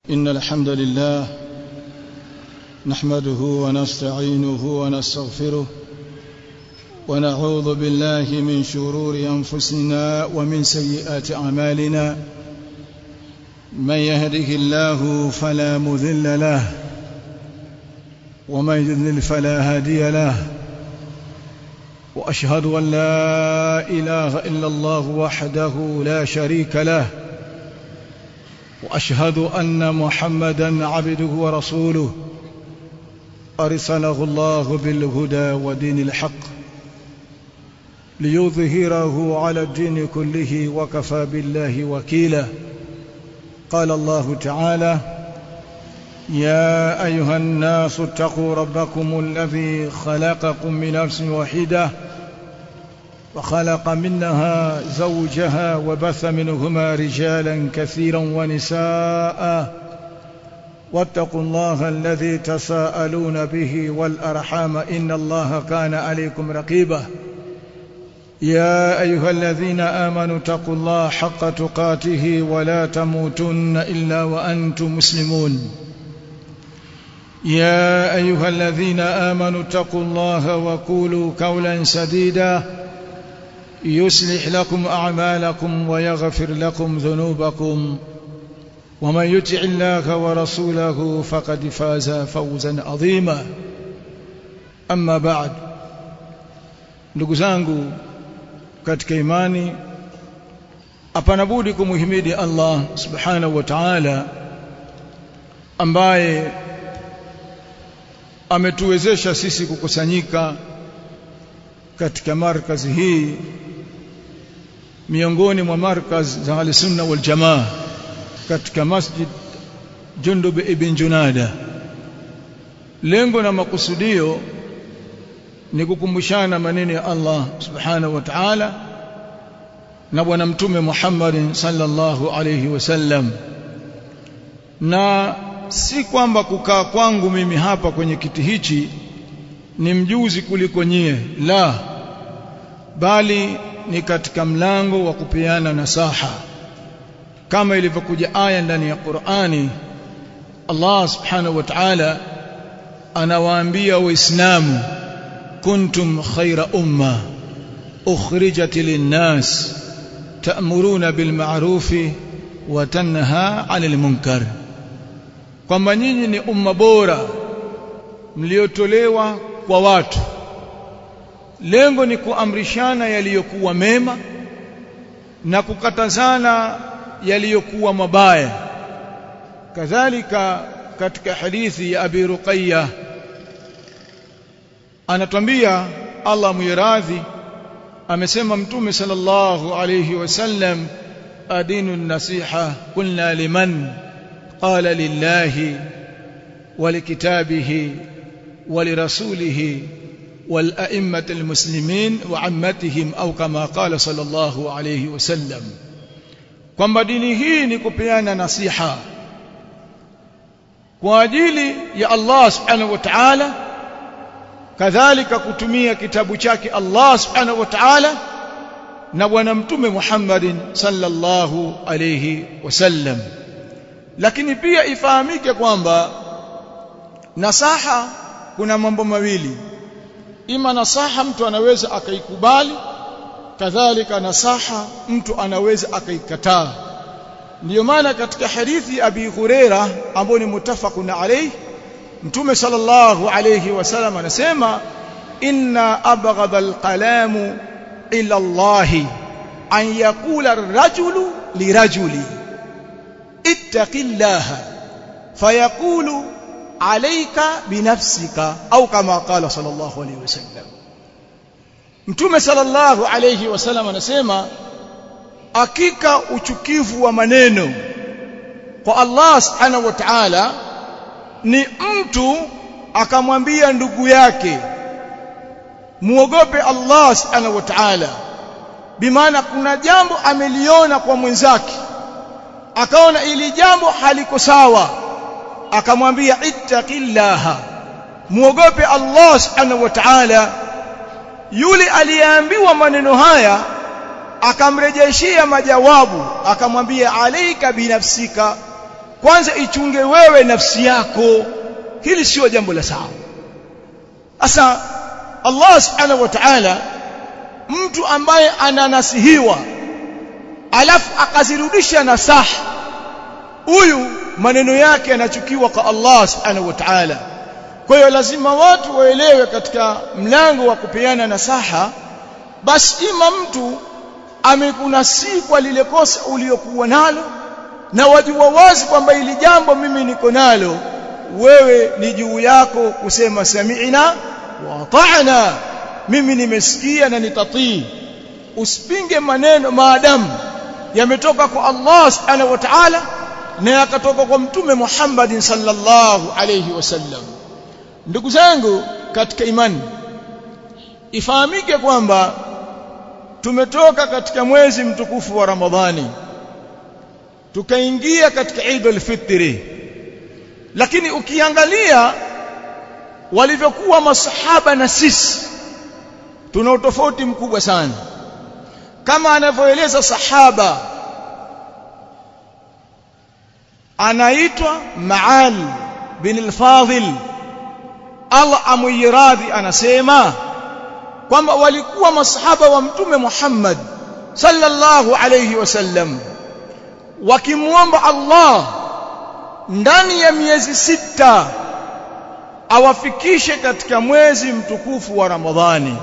إن الحمد لله نحمده ونستعينه ونستغفره ونعوذ بالله من شرور أنفسنا ومن سيئات أعمالنا. من يهده الله فلا مضل له ومن يضلل فلا هادي له، وأشهد أن لا إله إلا الله وحده لا شريك له، وأشهد أن محمدا عبده ورسوله أرسله الله بالهدى ودين الحق ليظهره على الدين كله وكفى بالله وكيلا. قال الله تعالى: يا أيها الناس اتقوا ربكم الذي خلقكم من نفس واحدة وخلق منها زوجها وبث منهما رجالا كثيرا ونساء، واتقوا الله الذي تساءلون به والأرحام إن الله كان عليكم رقيبا. يا أيها الذين آمنوا اتقوا الله حق تقاته ولا تموتن إلا وأنتم مسلمون. يا أيها الذين آمنوا اتقوا الله وقولوا قولا سديدا يصلح لكم أعمالكم ويغفر لكم ذنوبكم، ومن يطع الله ورسوله فقد فاز فوزا عظيما. أما بعد، ndugu zangu katika imani, hapana budi kumhimidi Allah subhanahu wa ta'ala ambaye ametuwezesha sisi kukusanyika katika markazi hii miongoni mwa markaz za Ahlusunna wal Jamaa katika Masjid Jundub ibn Junada. Lengo na makusudio ni kukumbushana maneno ya Allah subhanahu wa ta'ala na bwana mtume Muhammad sallallahu alayhi wasallam, na si kwamba kukaa kwangu mimi hapa kwenye kiti hichi ni mjuzi kuliko nyie, la, bali ni katika mlango wa kupeana nasaha kama ilivyokuja aya ndani ya Qur'ani. Allah subhanahu wa ta'ala anawaambia Waislamu, kuntum khayra umma ukhrijat lin-nas ta'muruna bil ma'rufi wa tanha 'anil munkar, kwamba nyinyi ni umma bora mliotolewa kwa watu. Lengo ni kuamrishana yaliyokuwa mema na kukatazana yaliyokuwa mabaya. Kadhalika katika hadithi ya Abi Ruqayyah anatuambia, Allah muiradhi, amesema Mtume sallallahu alayhi wasallam, adinu nasiha qulna liman qala lillahi wa likitabihi wa lirasulihi wal a'immatil muslimin wa ammatihim, au kama qala sallallahu alayhi wasallam, kwamba dini hii ni kupeana nasiha kwa ajili ya Allah subhanahu wa ta'ala, kadhalika kutumia kitabu chake Allah subhanahu wa ta'ala na bwana mtume Muhammadin sallallahu alayhi wasallam. Lakini pia ifahamike kwamba nasaha kuna mambo mawili: ima nasaha mtu anaweza akaikubali, kadhalika nasaha mtu anaweza akaikataa. Ndiyo maana katika hadithi ya Abi Huraira ambayo ni mutafaqun alayhi, Mtume sallallahu alayhi wasallam anasema, inna abghadha alqalamu ila Allah an yaqula ar-rajulu lirajuli ittaqillaha fayaqulu alayka binafsika, au kama qala sallallahu alayhi wasallam. Mtume sallallahu alayhi wasallam anasema, hakika uchukivu wa maneno kwa Allah subhanahu wa ta'ala ni mtu akamwambia ndugu yake muogope Allah subhanahu wa ta'ala, bimaana kuna jambo ameliona kwa mwenzake, akaona ili jambo haliko sawa, akamwambia ittaqillaha, muogope Allah subhanahu wa ta'ala. Yule aliyeambiwa maneno haya akamrejeshia majawabu, akamwambia alaika binafsika, kwanza ichunge wewe nafsi yako. Hili sio jambo la sawa. Sasa Allah subhanahu wa ta'ala, mtu ambaye ananasihiwa alafu akazirudisha nasaha, huyu maneno yake yanachukiwa kwa Allah subhanahu wa ta'ala. Kwa hiyo lazima watu waelewe katika mlango wa kupeana nasaha, basi ima mtu amekunasihi kwa lile kosa uliokuwa nalo na wajua wazi kwamba ili jambo mimi niko nalo, wewe ni juu yako kusema sami'na wa ata'na, mimi nimesikia na nitatii. Usipinge maneno maadamu yametoka kwa Allah subhanahu wa ta'ala na yakatoka kwa Mtume Muhammad sallallahu alayhi wasallam. Ndugu zangu katika imani, ifahamike kwamba tumetoka katika mwezi mtukufu wa Ramadhani tukaingia katika Eid al-Fitri, lakini ukiangalia walivyokuwa masahaba na sisi tuna utofauti mkubwa sana. Kama anavyoeleza sahaba anaitwa Ma'al bin al-Fadhil, Allah amuiradhi, anasema kwamba walikuwa masahaba wa Mtume Muhammad sallallahu alayhi wasallam wakimuomba Allah ndani ya miezi 6 awafikishe katika mwezi mtukufu wa Ramadhani,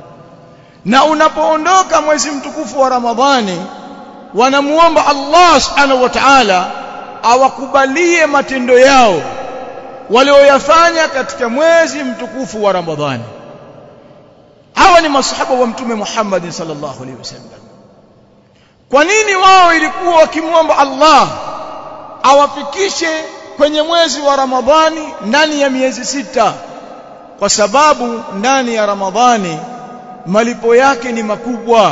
na unapoondoka mwezi mtukufu wa Ramadhani wanamuomba Allah subhanahu wa ta'ala awakubalie matendo yao walioyafanya katika mwezi mtukufu wa Ramadhani. Hawa ni masahaba wa Mtume Muhammad sallallahu alaihi wasallam. Kwa nini wao ilikuwa wakimuomba Allah awafikishe kwenye mwezi wa Ramadhani ndani ya miezi 6? Kwa sababu ndani ya Ramadhani malipo yake ni makubwa.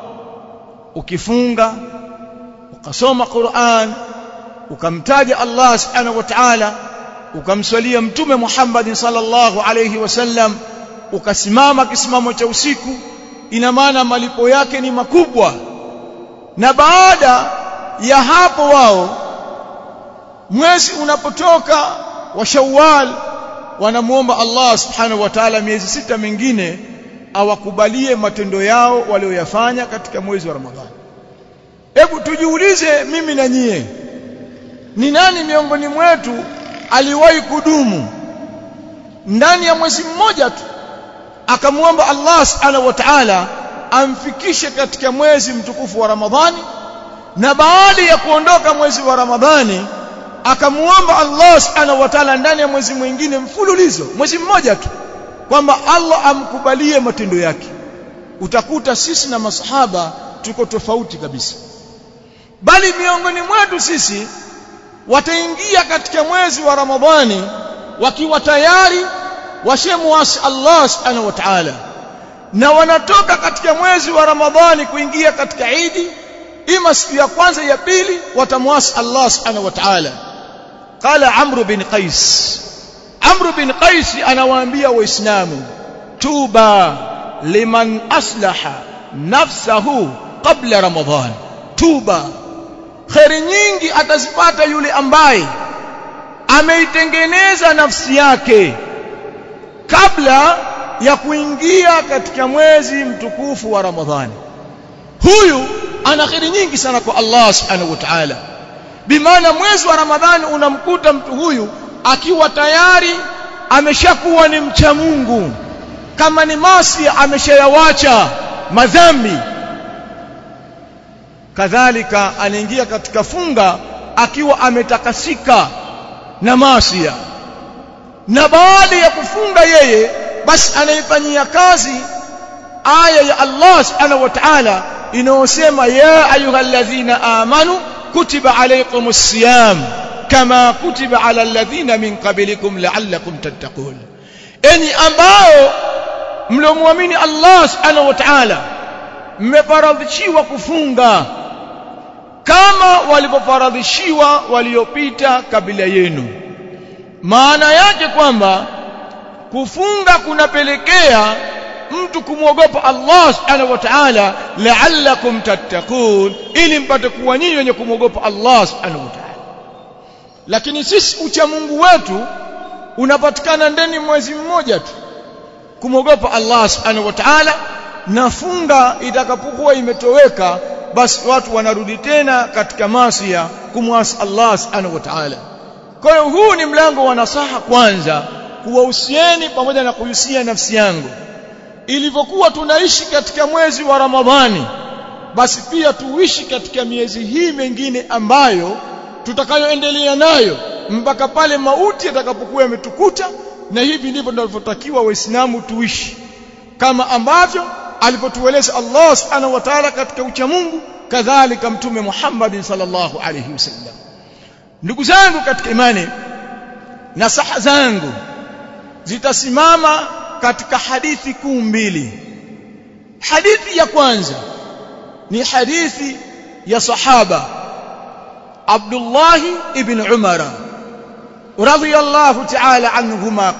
Ukifunga, ukasoma Qur'an, ukamtaja Allah subhanahu wa ta'ala, ukamswalia Mtume Muhammad sallallahu alayhi wasallam, ukasimama kisimamo cha usiku, ina maana malipo yake ni makubwa. Na baada ya hapo wao mwezi unapotoka wa Shawwal wanamuomba Allah subhanahu wa ta'ala miezi 6 mingine awakubalie matendo yao walioyafanya katika mwezi wa Ramadhani. Hebu tujiulize mimi na nyie, ni nani miongoni mwetu aliwahi kudumu ndani ya mwezi mmoja tu akamuomba Allah subhanahu wa ta'ala amfikishe katika mwezi mtukufu wa Ramadhani, na baada ya kuondoka mwezi wa Ramadhani akamuomba Allah subhanahu wa ta'ala ndani ya mwezi mwingine mfululizo, mwezi mmoja tu, kwamba Allah amkubalie matendo yake? Utakuta sisi na masahaba tuko tofauti kabisa. Bali miongoni mwetu sisi wataingia katika mwezi wa Ramadhani wakiwa tayari washemuasi Allah subhanahu wa ta'ala, na wanatoka katika mwezi wa Ramadhani kuingia katika Eid, ima siku ya kwanza ya pili watamuasi Allah subhanahu wa ta'ala. Qala Amr bin Qais anawaambia Waislamu, tuba liman aslaha nafsahu qabla Ramadhan. Tuba, khairi nyingi atazipata yule ambaye ameitengeneza nafsi yake kabla ya kuingia katika mwezi mtukufu wa Ramadhani. Huyu ana khairi nyingi sana kwa Allah subhanahu wa ta'ala. Bimaana mwezi wa Ramadhani unamkuta mtu huyu akiwa tayari ameshakuwa ni mcha Mungu, kama ni maasi ameshayawacha madhambi. Kadhalika anaingia katika funga akiwa ametakasika na maasi, na baada ya kufunga yeye basi anaifanyia kazi aya ya Allah subhanahu wa ta'ala inayosema, ya ayyuhalladhina amanu kutiba alaykumus siyam kama kutiba ala alladhina min qablikum la'allakum tattaqun. Enyi ambao mliomuamini Allah subhanahu wa ta'ala, mmefaradhishiwa kufunga kama walipofaradhishiwa waliopita kabla yenu. Maana yake kwamba kufunga kunapelekea mtu kumwogopa Allah subhanahu wa ta'ala, la'allakum tattaqun, ili mpate kuwa nyinyi wenye kumwogopa Allah subhanahu wa ta'ala. lakini sisi ucha Mungu wetu unapatikana ndani mwezi mmoja tu, kumogopa Allah subhanahu wa ta'ala, na funga itakapokuwa imetoweka basi watu wanarudi tena katika maasi ya kumwasi Allah subhanahu wa ta'ala. Kwa hiyo huu ni mlango wa nasaha, kwanza kuwahusieni pamoja na kuhusia nafsi yangu. Ilivyokuwa tunaishi katika mwezi wa Ramadhani, basi pia tuishi katika miezi hii mingine ambayo tutakayoendelea nayo mpaka pale mauti yatakapokuwa yametukuta. Na hivi ndivyo tunavyotakiwa Waislamu tuishi, kama ambavyo alipotueleza Allah subhanahu wa ta'ala katika ucha Mungu, kadhalika Mtume Muhammad sallallahu alayhi wasallam. Ndugu zangu katika imani, nasaha zangu zitasimama katika hadithi kuu mbili. Hadithi ya kwanza ni hadithi ya sahaba Abdullah ibn Umar radiyallahu ta'ala anhuma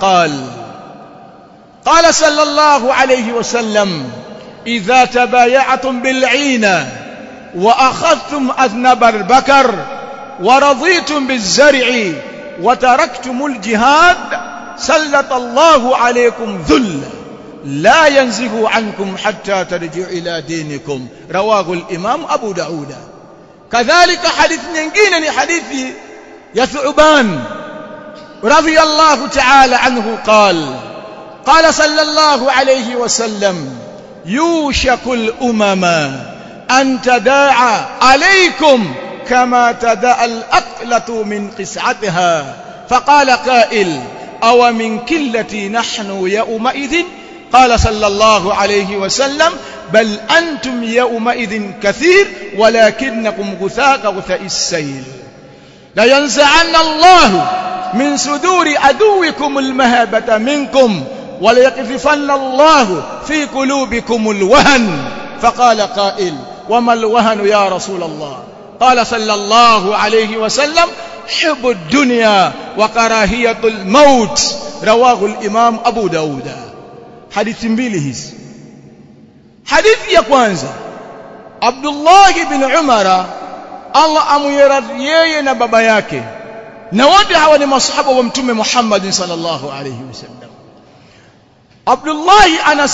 قال صلى الله عليه وسلم: إذا تبايعتم بالعينة وأخذتم أذنب البكر ورضيتم بالزرع وتركتم الجهاد سلط الله عليكم ذل لا ينزغ عنكم حتى ترجعوا إلى دينكم. رواه الإمام أبو داود. كذلك حديث نجين حديث ثعبان رضي الله تعالى عنه قال صلى الله عليه وسلم: يوشك الأمم أن تداعى عليكم كما تداعى الأكلة من قسعتها. فقال قائل: أو من كلتي نحن يومئذ؟ قال صلى الله عليه وسلم: بل أنتم يومئذ كثير ولكنكم غثاء كغثاء السيل. لا ينزعن الله من صدور عدوكم المهابة منكم وليقذفن الله في قلوبكم الوهن. فقال قائل: وما الوهن يا رسول الله؟ قال صلى الله عليه وسلم: حب الدنيا وكراهية الموت. رواه الإمام أبو داود. حديث mbili hizi. Hadithi ya kwanza, Abdullah ibn Umar, Allah amuyeradhi yeye na baba yake, na wote hawa ni masahaba wa Mtume Muhammad sallallahu alayhi wasallam. Abdullah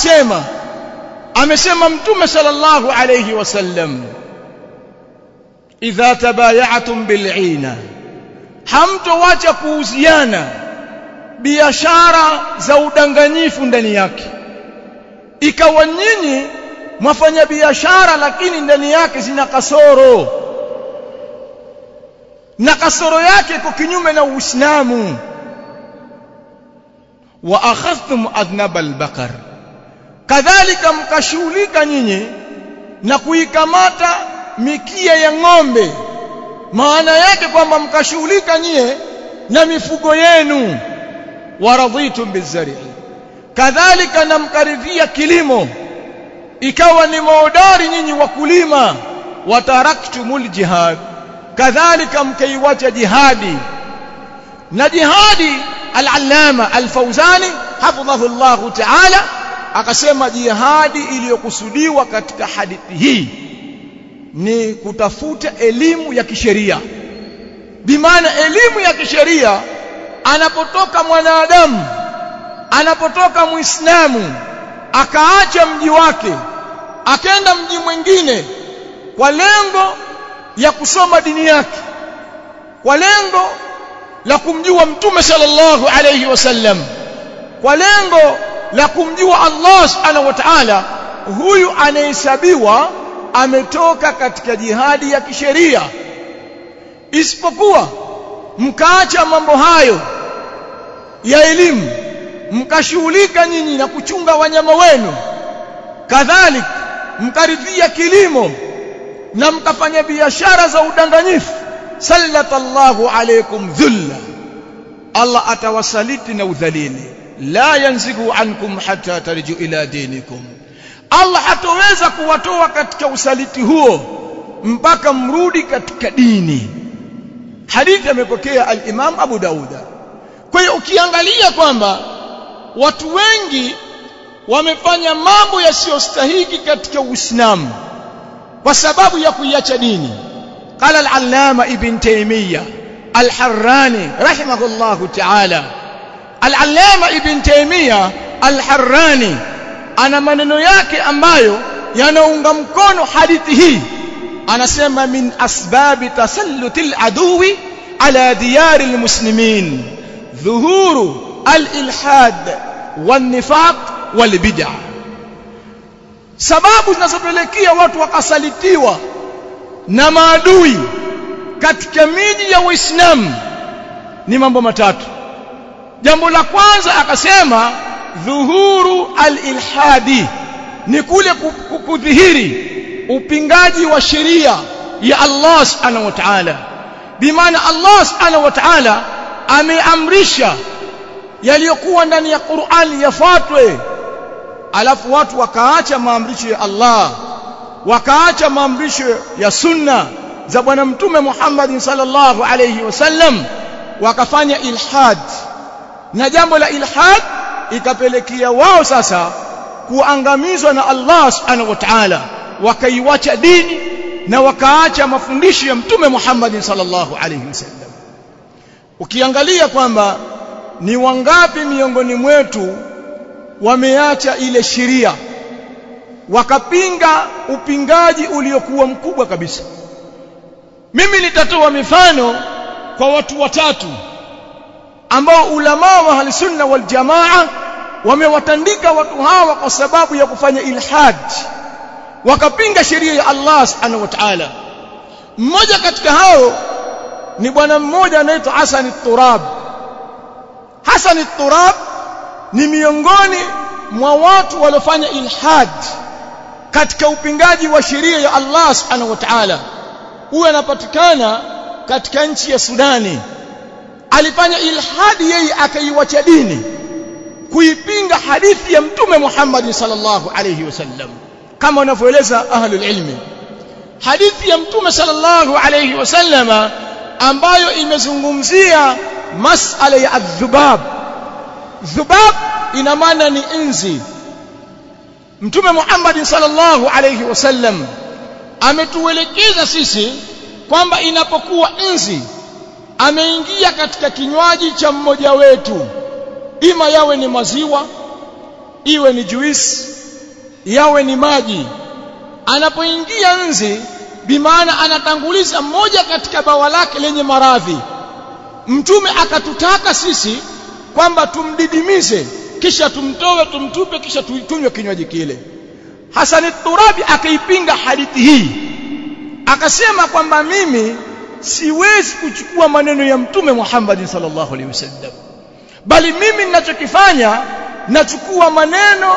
amesema Mtume sallallahu alayhi wasallam: idha tabayatum bil'ina, hamtowacha kuuziana biashara za udanganyifu ndani yake. Ikawa nyinyi mwafanya biashara lakini ndani yake zina kasoro, na kasoro yake iko kinyume na Uislamu. Wa akhadhtum adnab al-baqar, kadhalika mkashughulika nyinyi na kuikamata mikia ya ng'ombe. Maana yake kwamba mkashughulika nyie na mifugo yenu. Waradhitum bizari, kadhalika na mkaridhia kilimo, ikawa ni maodari nyinyi wakulima. Wataraktumul jihad, kadhalika mkaiwacha jihadi. Na jihadi, al-Allama al-Fawzani hafidhahu Allah ta'ala akasema jihadi iliyokusudiwa katika hadithi hii ni kutafuta elimu ya kisheria. Bimaana elimu ya kisheria, anapotoka mwanadamu, anapotoka Muislamu akaacha mji wake akaenda mji mwingine kwa lengo ya kusoma dini yake, kwa lengo la kumjua Mtume sallallahu alayhi wasallam, kwa lengo la kumjua Allah subhanahu wa ta'ala, huyu anahesabiwa ametoka katika jihadi ya kisheria. Isipokuwa mkaacha mambo hayo ya elimu, mkashughulika nyinyi na kuchunga wanyama wenu, kadhalika mkaridhia kilimo na mkafanya biashara za udanganyifu, sallatallahu alaykum dhulla, Allah atawasaliti na udhalili. La yanzigu ankum hatta tarju ila dinikum, Allah hataweza kuwatoa katika usaliti huo mpaka mrudi katika dini. Hadithi amepokea al-Imam Abu Daud. Kwa hiyo ukiangalia kwamba watu wengi wamefanya mambo yasiyostahili katika Uislamu kwa sababu ya kuiacha dini. Qala al-Allama Ibn Taymiyyah Al-Harrani rahimahullahu ta'ala. Al-Allama Ibn Taymiyyah Al-Harrani ana maneno yake ambayo yanaunga mkono hadithi hii. Anasema min asbabi tasallutil aduwi ala diyari almuslimin dhuhuru al-ilhad wan-nifaq wal-bid'ah. Sababu zinazopelekea watu wakasalitiwa na maadui katika miji ya Uislamu ni mambo matatu. Jambo la kwanza akasema dhuhuru al-ilhadi, ni kule kudhihiri upingaji wa sheria ya Allah subhanahu wa ta'ala. Bimaana Allah subhanahu wa ta'ala ameamrisha yaliyokuwa ndani ya Qur'ani yafuatwe, alafu watu wakaacha maamrisho ya Allah, wakaacha maamrisho ya sunna za bwana mtume Muhammad sallallahu alayhi wasallam, wakafanya ilhad. Na jambo la ilhad ikapelekea wao sasa kuangamizwa na Allah subhanahu wa ta'ala, wakaiacha dini na wakaacha mafundisho ya mtume Muhammad sallallahu alayhi wasallam. Ukiangalia kwamba ni wangapi miongoni mwetu wameacha ile sheria, wakapinga upingaji uliokuwa mkubwa kabisa. Mimi nitatoa mifano kwa watu watatu ambao ulama wa Ahlusunna wal Jamaa wamewatandika watu hawa kwa sababu ya kufanya ilhad, wakapinga sheria ya Allah subhanahu wa ta'ala. Mmoja katika hao ni bwana mmoja anaitwa Hasan al-Turab. Hasan al-Turab ni miongoni mwa watu waliofanya ilhad katika upingaji wa sheria ya Allah subhanahu wa ta'ala. Huyu anapatikana katika nchi ya Sudani. Alifanya ilhadi, yeye akaiacha dini kuipinga hadithi ya mtume Muhammad sallallahu alayhi wasallam, kama wanavyoeleza ahlul ilmi. Hadithi ya mtume sallallahu alayhi wasallam ambayo imezungumzia masala ya adh-dhubab. Dhubab ina maana ni inzi. Mtume Muhammad sallallahu alayhi wasallam ametuelekeza sisi kwamba inapokuwa inzi ameingia katika kinywaji cha mmoja wetu, ima yawe ni maziwa, iwe ni juice, yawe ni maji, anapoingia nzi bimaana anatanguliza mmoja katika bawa lake lenye maradhi. Mtume akatutaka sisi kwamba tumdidimize, kisha tumtoe, tumtupe, kisha tunywe kinywaji kile. Hasan al-Turabi akaipinga hadithi hii, akasema kwamba mimi siwezi kuchukua maneno ya mtume Muhammad sallallahu alaihi wasallam, bali mimi ninachokifanya nachukua maneno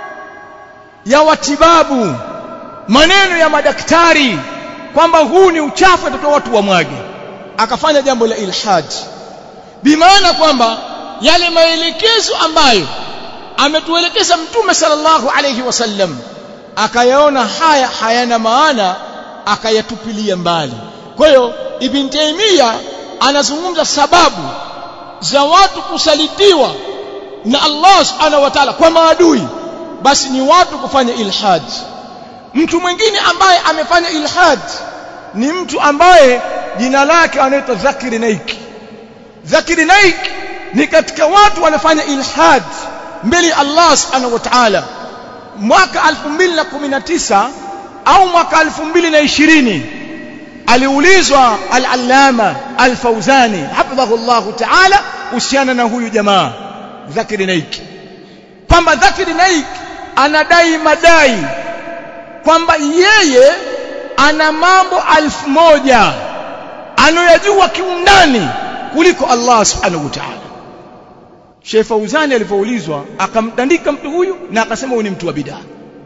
ya watibabu, maneno ya madaktari, kwamba huu ni uchafu ndio watu wamwage. Akafanya jambo la ilhad, bimaana kwamba yale maelekezo ambayo ametuelekeza mtume sallallahu alayhi wasallam akayaona haya hayana maana, akayatupilia mbali. Kwa hiyo Ibn Taymiyyah anazungumza sababu za watu kusalitiwa na Allah subhanahu wa ta'ala kwa maadui, basi ni watu kufanya ilhad. Mtu mwingine ambaye amefanya ilhad ni mtu ambaye jina lake anaitwa Zakir Naik. Zakir Naik ni katika watu wanafanya ilhad mbele Allah subhanahu wa ta'ala. Mwaka 2019 au mwaka 2020 aliulizwa al-Allama al-Fawzani hafidhahullahu ta'ala kuhusiana na huyu jamaa Zakir Naik, kwamba Zakir Naik anadai madai kwamba yeye ana mambo 1000 anayojua kiundani kuliko Allah subhanahu wa ta'ala. Sheikh Fawzani alipoulizwa akamtandika mtu huyu na akasema huyu ni mtu wa bid'a.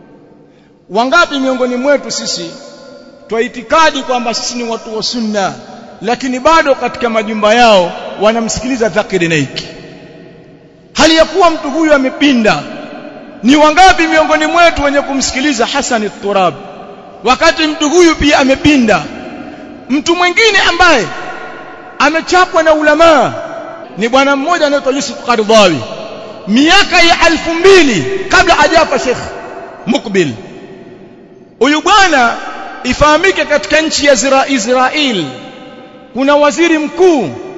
Wangapi miongoni mwetu sisi twaitikadi kwamba sisi ni watu wa sunna, lakini bado katika majumba yao wanamsikiliza Zakir Naik, hali ya kuwa mtu huyu amepinda? Ni wangapi miongoni mwetu wenye kumsikiliza Hasan al-Turab wakati mtu huyu pia amepinda? Mtu mwingine ambaye amechapwa na ulama ni bwana mmoja anaitwa Yusuf Qaradawi, miaka ya 2000 kabla hajafa Sheikh Mukbil. Huyu bwana ifahamike katika nchi ya Israel kuna waziri mkuu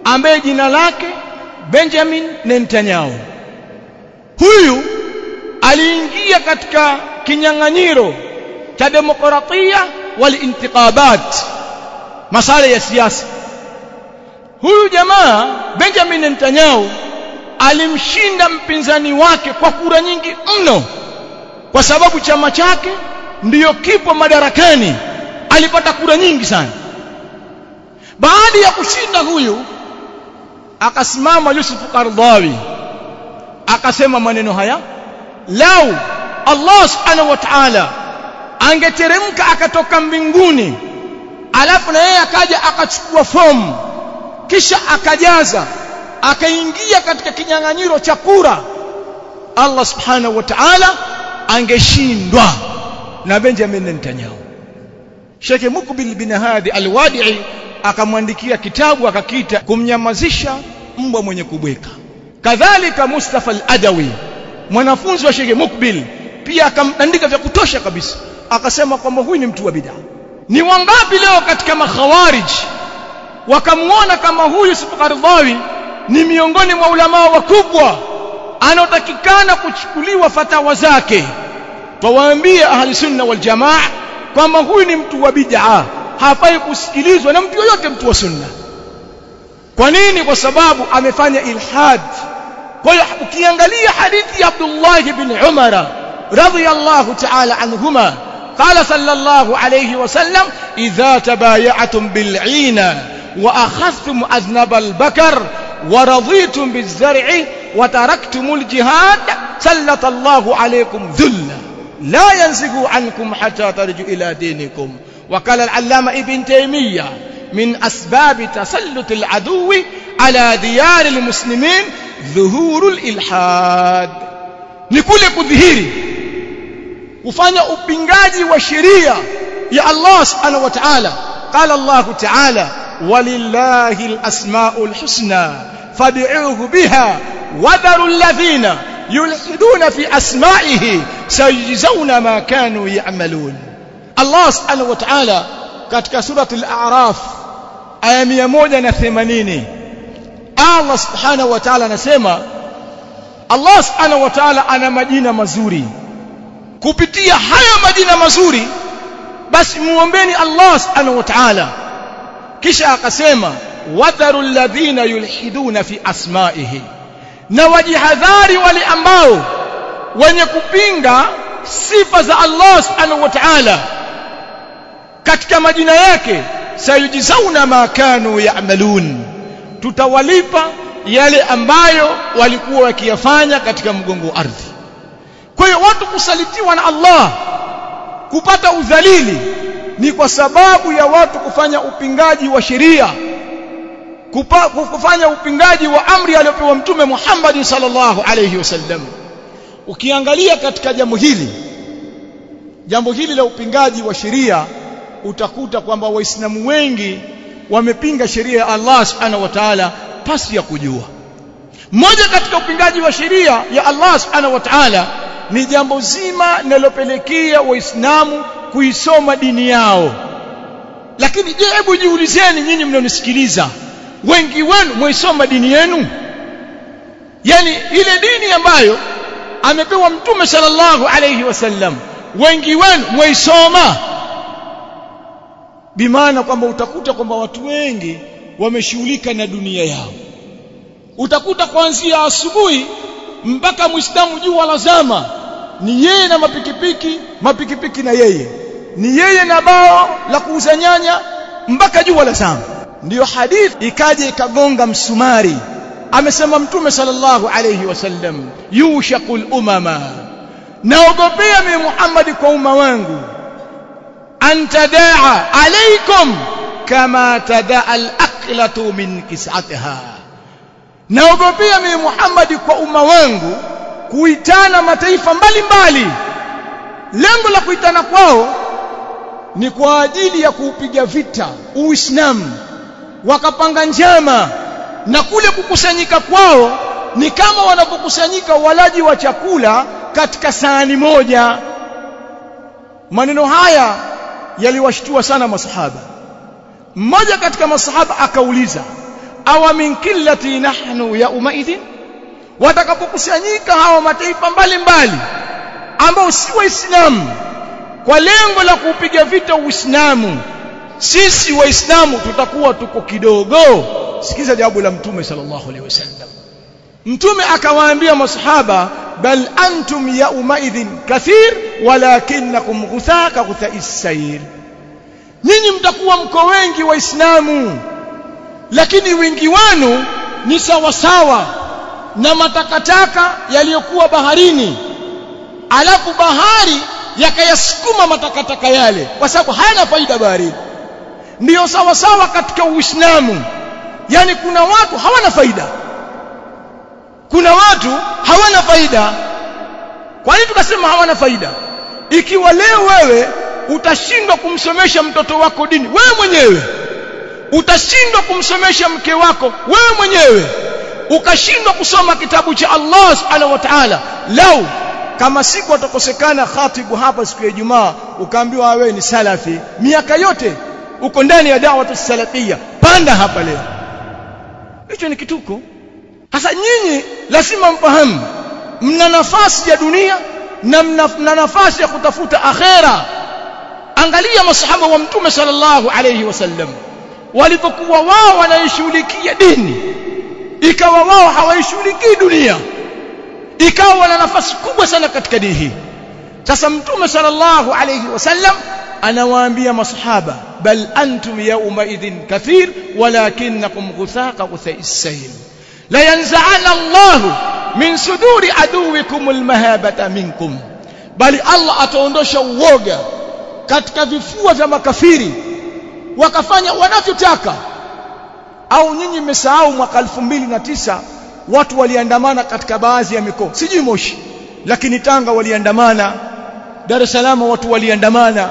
ambaye jina lake Benjamin Netanyahu. Huyu aliingia katika kinyang'anyiro cha demokratia wal intiqabat, masuala ya siasa. Huyu jamaa Benjamin Netanyahu alimshinda mpinzani wake kwa kura nyingi mno, kwa sababu chama chake ndiyo kipo madarakani, alipata kura nyingi sana. Baada ya kushinda huyu, akasimama Yusuf Qaradawi akasema maneno haya: lau Allah subhanahu wa ta'ala angeteremka akatoka mbinguni, alafu na yeye akaja akachukua fomu kisha akajaza akaingia katika kinyang'anyiro cha kura, Allah subhanahu wa ta'ala angeshindwa na Benjamin Netanyahu. Sheikh Mukbil bin Hadi al-Wadi'i akamwandikia kitabu akakita kumnyamazisha mbwa mwenye kubweka. Kadhalika Mustafa al-Adawi, mwanafunzi wa Sheikh Mukbil, pia akamandika vya kutosha kabisa, akasema kwamba huyu ni mtu wa bid'a. Ni wangapi leo katika makhawarij wakamuona kama huyu Yusuf Qaradawi ni miongoni mwa ulama wakubwa anaotakikana kuchukuliwa fatawa zake? Tawaambia ahli sunna wal jamaa kwamba huyu ni mtu wa bid'a, hafai kusikilizwa na mtu yoyote, mtu wa sunna. Kwa nini? Kwa sababu amefanya ilhad. Kwa hiyo ukiangalia hadithi ya Abdullah ibn Umar radhiyallahu ta'ala anhuma, qala sallallahu alayhi wasallam: idha tabaya'tum bil'ina wa akhadhtum aznab al-bakar wa raditum biz-zar'i wa taraktumul jihad sallatallahu alaykum dhulla la yanzigu ankum hatta tarju ila dinikum. وقال العلامة ابن تيمية: من أسباب تسلط العدو على ديار المسلمين ظهور الإلحاد. نقول كذهيري kufanya upingaji wa sheria ya Allah subhanahu wa ta'ala. قال الله تعالى: ولله الأسماء الحسنى فادعوه بها وذروا الذين يلحدون في أسمائه سيجزون ما كانوا يعملون. Allah subhanahu wa ta'ala katika surati al-A'raf aya 180, Allah subhanahu wa ta'ala anasema, Allah subhanahu wa ta'ala ana majina mazuri. Kupitia haya majina mazuri basi muombeni Allah subhanahu wa ta'ala. Kisha akasema wadharu alladhina yulhiduna fi asma'ihi, na wajihadhari wale ambao wenye kupinga sifa za Allah subhanahu wa ta'ala katika majina yake. Sayujizawna ma kanu ya'malun, tutawalipa yale ambayo walikuwa wakiyafanya katika mgongo ardhi. Kwa hiyo watu kusalitiwa na Allah, kupata udhalili, ni kwa sababu ya watu kufanya upingaji wa sheria, kufanya upingaji wa amri aliyopewa Mtume Muhammad sallallahu alayhi wasallam. Ukiangalia katika jambo hili la upingaji wa sheria, utakuta kwamba waislamu wengi wamepinga sheria ya Allah subhanahu wa ta'ala pasi ya kujua. Mmoja katika upingaji wa sheria ya Allah subhanahu wa ta'ala ni jambo zima linalopelekea waislamu kuisoma dini yao. Lakini je, hebu jiulizeni nyinyi mnaonisikiliza, wengi wenu mwaisoma dini yenu? Yani ile dini ambayo amepewa Mtume sallallahu alayhi wasallam, wengi wenu mwaisoma? Bimaana kwamba utakuta kwamba watu wengi wameshughulika na dunia yao. Utakuta kuanzia asubuhi mpaka Muislamu jua lazama ni yeye na mapikipiki na yeye, ni yeye na bao la kuuza nyanya mpaka jua lazama. Ndiyo hadithi ikaje ikagonga msumari. Amesema Mtume sallallahu alayhi wasallam, yushaqul umama, naogopea mimi Muhammad kwa umma wangu, antadaa alaykum kama tadaa al-aklatu min kisatiha, naogopea mimi Muhammad kwa umma wangu kuitana mataifa mbalimbali. Lengo la kuitana kwao ni kwa ajili ya kuupiga vita Uislamu, wakapanga njama, na kule kukusanyika kwao ni kama wanapokusanyika walaji wa chakula katika sahani moja. Maneno haya yaliwashtua sana masahaba. Mmoja katika masahaba akauliza, aw min qillati nahnu yaumaidhin, watakapokusanyika hawa mataifa mbalimbali ambao si waislamu kwa lengo la kupiga vita Uislamu, sisi waislamu tutakuwa tuko kidogo. Sikiza jawabu la Mtume sallallahu alaihi wasallam. Mtume akawaambia masahaba, bal antum yaumaidhin kathir walakinnakum ghuthaka ghutha'is sayl, nyinyi mtakuwa mko wengi waislamu, lakini wingi wenu ni sawa sawa na matakataka yaliyokuwa baharini, alafu bahari yakayasukuma matakataka yale, kwa sababu hayana faida baharini. Ndiyo sawa sawa katika Uislamu. Yani kuna watu hawana faida, kuna watu hawana faida. Kwa nini tukasema hawana faida? Ikiwa leo wewe utashindwa kumsomesha mtoto wako dini wewe mwenyewe, utashindwa kumsomesha mke wako wewe mwenyewe, ukashindwa kusoma kitabu cha Allah subhanahu wa ta'ala, lau kama siku atakosekana khatibu hapa siku ya Ijumaa, ukaambiwa wewe ni salafi, miaka yote uko ndani ya da'watu salafia, panda hapa leo, hicho ni kituko. Sasa nyinyi lazima mfahamu, mna nafasi ya dunia na mna nafasi ya kutafuta akhera. Angalia masahaba wa Mtume sallallahu alayhi wasallam walipokuwa wao wanaishughulikia dini, ikawa wao hawaishughulikii dunia, ikawa wana nafasi kubwa sana katika dini hii. Sasa Mtume sallallahu alayhi wasallam anawaambia masahaba, bal antum yawma idhin kathir walakinnakum ghuthaka ghutha'is sayl, la yanza'ana Allah min suduri aduwikum almahabata minkum, bali Allah ataondosha uoga katika vifua vya makafiri wakafanya wanavyotaka. Au nyinyi mmesahau mwaka 2009 watu waliandamana katika baadhi ya mikoa, sijui Moshi, lakini Tanga waliandamana, Dar es Salaam watu waliandamana,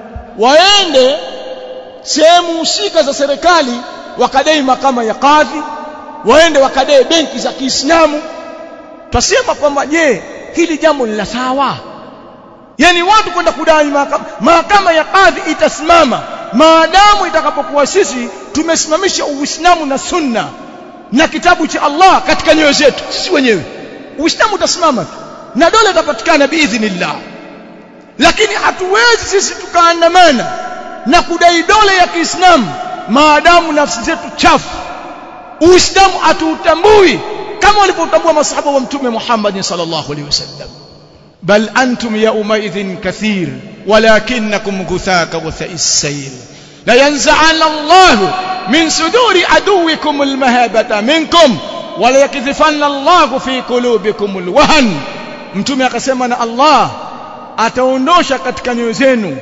waende sehemu husika za serikali wakadai mahakama ya kadhi, waende wakadai benki za Kiislamu. Twasema kwamba je, hili jambo ni la sawa? Yani watu kwenda kudai mahakama ya kadhi itasimama maadamu itakapokuwa sisi tumesimamisha Uislamu na Sunna na kitabu cha Allah katika nyoyo zetu sisi wenyewe. Uislamu utasimama na dola itapatikana biidhnillah. Lakini hatuwezi sisi tukaandamana na kudai dola ya Kiislamu maadamu nafsi zetu chafu. Uislamu atuutambui kama walivyotambua masahaba wa Mtume Muhammad sallallahu alaihi wasallam. bal antum yawma idhin kathir walakinnakum ghuthaka ghutha'is sayl, la yanza'ana Allah min suduri aduwikum almahabata minkum wa la yakdhifanna Allah fi qulubikum alwahn. Mtume akasema na Allah ataondosha katika nyoyo zenu,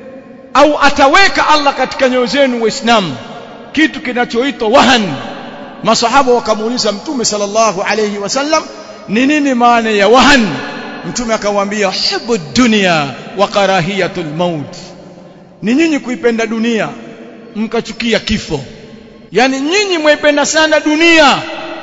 au ataweka Allah katika nyoyo zenu waislamu kitu kinachoitwa wahan. Masahaba wakamuuliza Mtume sallallahu alayhi wasallam, ni nini maana ya wahan? Mtume akawaambia, hubbu dunya wa karahiyatul maut, ni nyinyi kuipenda dunia mkachukia kifo. Yani nyinyi mwaipenda sana dunia.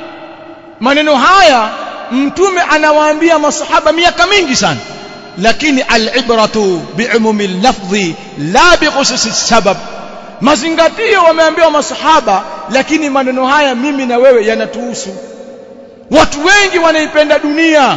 Maneno haya Mtume anawaambia masahaba miaka mingi sana, lakini al-ibratu bi'umumi al-lafzi la bikhususi sabab. Mazingatio wameambiwa masahaba, lakini maneno haya mimi na wewe yanatuhusu. Watu wengi wanaipenda dunia.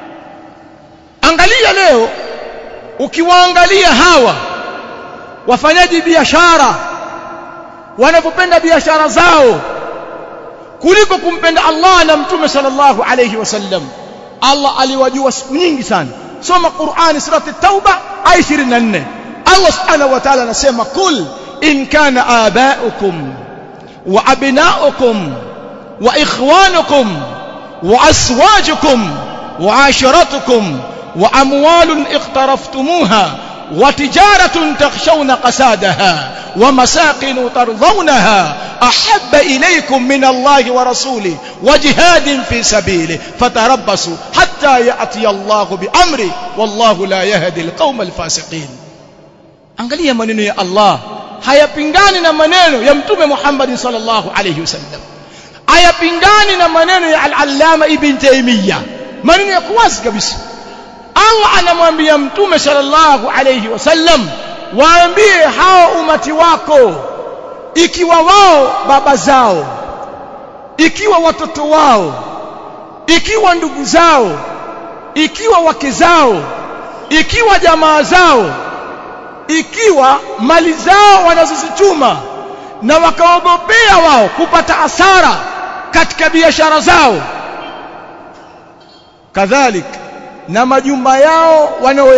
Angalia leo, ukiwaangalia hawa wafanyaji biashara wanapopenda biashara zao kuliko kumpenda Allah na Mtume sallallahu alayhi wasallam. Allah aliwajua siku nyingi sana. Soma Qur'ani surati Tauba aya 24. Allah subhanahu wa ta'ala anasema, kul in kana aba'ukum wa abna'ukum wa ikhwanukum wa aswajukum wa ashiratukum wa amwalun iqtaraftumuha wa tijaratun takhshawna qasadaha wa masakin tardawnaha ahabba ilaykum min Allahi wa rasulihi wa jihadin fi sabilihi fatarabbasu hatta ya'ti Allahu bi amri wallahu la yahdi alqawma alfasiqin. Angalia maneno ya Allah hayapingani na maneno ya Mtume Muhammad sallallahu alayhi wasallam, hayapingani na maneno ya al-Allama Ibn Taymiyyah. Maneno ya wazi kabisa. Allah anamwambia Mtume sallallahu alayhi wasallam, waambie hao umati wako, ikiwa wao baba zao ikiwa watoto wao, ikiwa ndugu zao, ikiwa wake zao, ikiwa jamaa zao, ikiwa mali zao wanazozichuma na wakaogopea wao kupata hasara katika biashara zao, kadhalika na majumba yao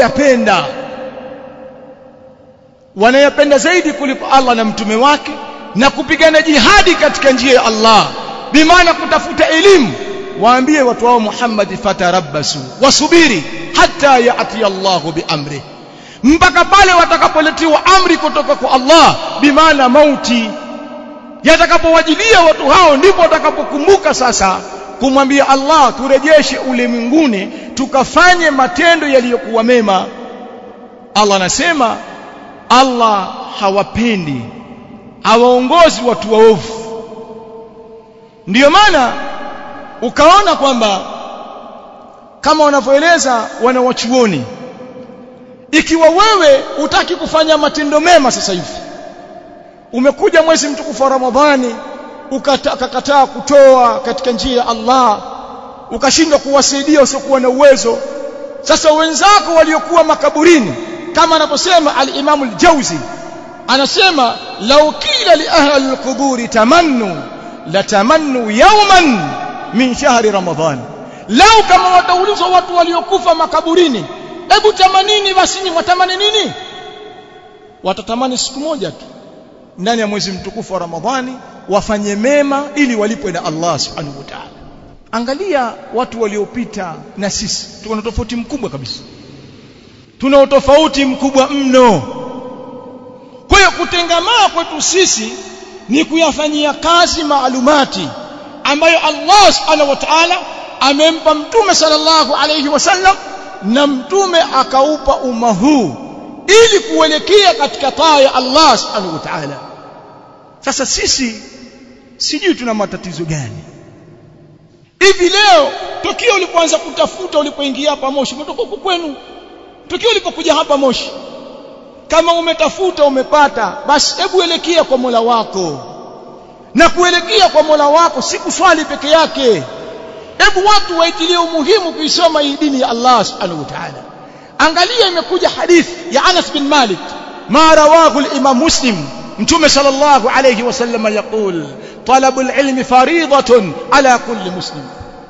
wanayapenda zaidi kuliko Allah na mtume wake, na kupigana jihadi katika njia ya Allah, bimaana kutafuta elimu, waambie watu wao Muhammad, fatarabbasu, wasubiri hatta ya'ti Allahu biamri, mpaka pale watakapoletewa amri kutoka kwa Allah, bimaana mauti yatakapowajilia watu hao, ndipo watakapokumbuka sasa kumwambia Allah, turejeshe ulimwenguni tukafanye matendo yaliyokuwa mema. Allah anasema Allah hawapendi, hawaongozi watu waovu. Ndiyo maana ukaona kwamba kama wanavyoeleza wanawachuoni, ikiwa wewe utaki kufanya matendo mema sasa hivi, umekuja mwezi mtukufu wa Ramadhani, ukakataa kutoa katika njia ya Allah, ukashindwa kuwasaidia usiokuwa na uwezo, sasa wenzako waliokuwa makaburini, kama anaposema al-Imam al-Jawzi, anasema law qila li ahli al-quburi tamannu latamannu yawman min shahri Ramadhan, lau kama wataulizwa watu waliokufa makaburini, hebu tamanini, basi ni watamani nini? Watatamani siku moja tu ndani ya mwezi mtukufu wa Ramadhani wafanye mema ili walipwe na Allah subhanahu wa ta'ala. Angalia watu waliopita na sisi, tuna tofauti mkubwa kabisa, tuna tofauti mkubwa mno. Kwa hiyo kutengamaa kwetu sisi ni kuyafanyia kazi maalumati ambayo Allah subhanahu wa ta'ala amempa mtume sallallahu alayhi wasallam, na mtume akaupa umma huu ili kuelekea katika taa ya Allah subhanahu wa ta'ala. Sasa sisi sijui tuna matatizo gani hivi leo. Tokio ulipoanza kutafuta, ulipoingia hapa Moshi, umetoka huko kwenu, tokio ulipokuja hapa Moshi, kama umetafuta umepata, basi hebu elekea kwa Mola wako. Na kuelekea kwa Mola wako si kuswali peke yake. Hebu watu waitilie umuhimu kuisoma hii dini ya Allah subhanahu wa ta'ala. Angalia, imekuja hadithi ya Anas bin Malik, ma rawahu al-Imam Muslim, mtume sallallahu alayhi wasallam yaqul talabul ilmi fariidatun ala kulli muslim.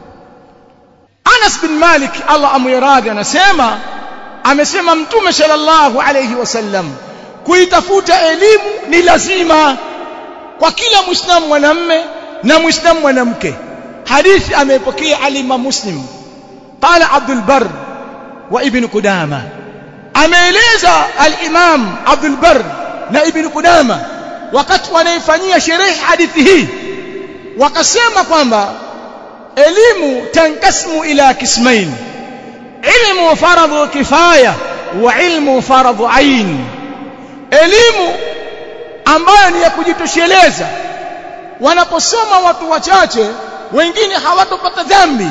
Anas bin Malik, Allah amwiradhi, anasema, amesema mtume sallallahu alayhi wasallam, kuitafuta elimu ni lazima kwa kila muislamu mwanamume na muislamu mwanamke. Hadithi ameipokea al-Imam Muslim. Qala Abdul Barr wa Ibn Qudama, ameeleza al-Imam Abdul Barr na Ibn Qudama wakati wanaifanyia sherehe hadithi hii, wakasema kwamba elimu tankasmu ila kismain, ilmu faradhu kifaya wa ilmu faradhu ain. Elimu ambayo ni ya kujitosheleza, wanaposoma watu wachache, wengine hawatopata dhambi.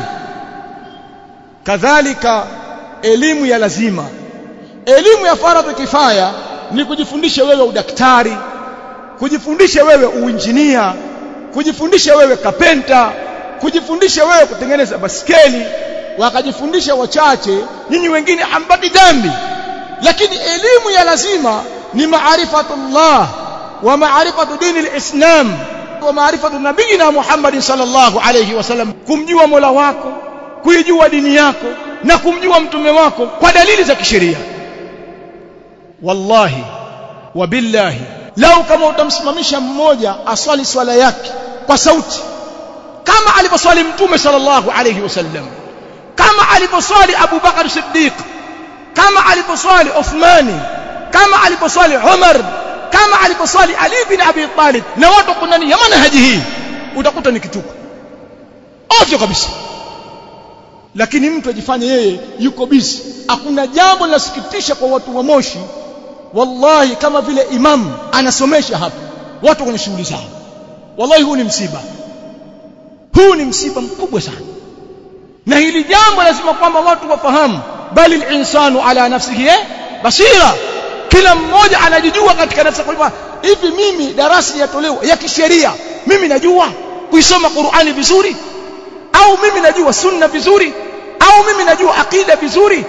Kadhalika elimu ya lazima, elimu ya faradhi kifaya ni kujifundisha wewe udaktari, kujifundisha wewe uinjinia, kujifundisha wewe kapenta, kujifundisha wewe kutengeneza baskeli, wakajifundisha wachache, nyinyi wengine hampati dhambi. Lakini elimu ya lazima ni maarifatullah wa maarifatu dini al-Islam wa maarifatu nabiyina Muhammad sallallahu alayhi wasallam, kumjua Mola wako, kuijua dini yako na kumjua mtume wako kwa dalili za kisheria. Wallahi wa billahi, lau kama utamsimamisha mmoja aswali swala yake kwa sauti kama alivyoswali mtume sallallahu alayhi wasallam, kama alivyoswali Abu Bakar Siddiq, kama alivyoswali Uthmani, kama alivyoswali Umar, kama alivyoswali Ali bin Abi Talib, na watu kuna nia manhaji hii, utakuta ni kituko ovyo kabisa. Lakini mtu ajifanye yeye yuko busy. Hakuna jambo linasikitisha kwa watu wa Moshi, wallahi, kama vile imam anasomesha hapa watu kwenye shughuli zao. Wallahi, huu ni msiba, huu ni msiba mkubwa sana. Na hili jambo lazima kwamba watu wafahamu, bali al-insanu ala nafsihi basira, kila mmoja anajijua katika nafsi yake. Hivi mimi darasa yatolewa ya kisheria, mimi najua kuisoma Qur'ani vizuri, au mimi najua sunna vizuri, au mimi najua akida vizuri.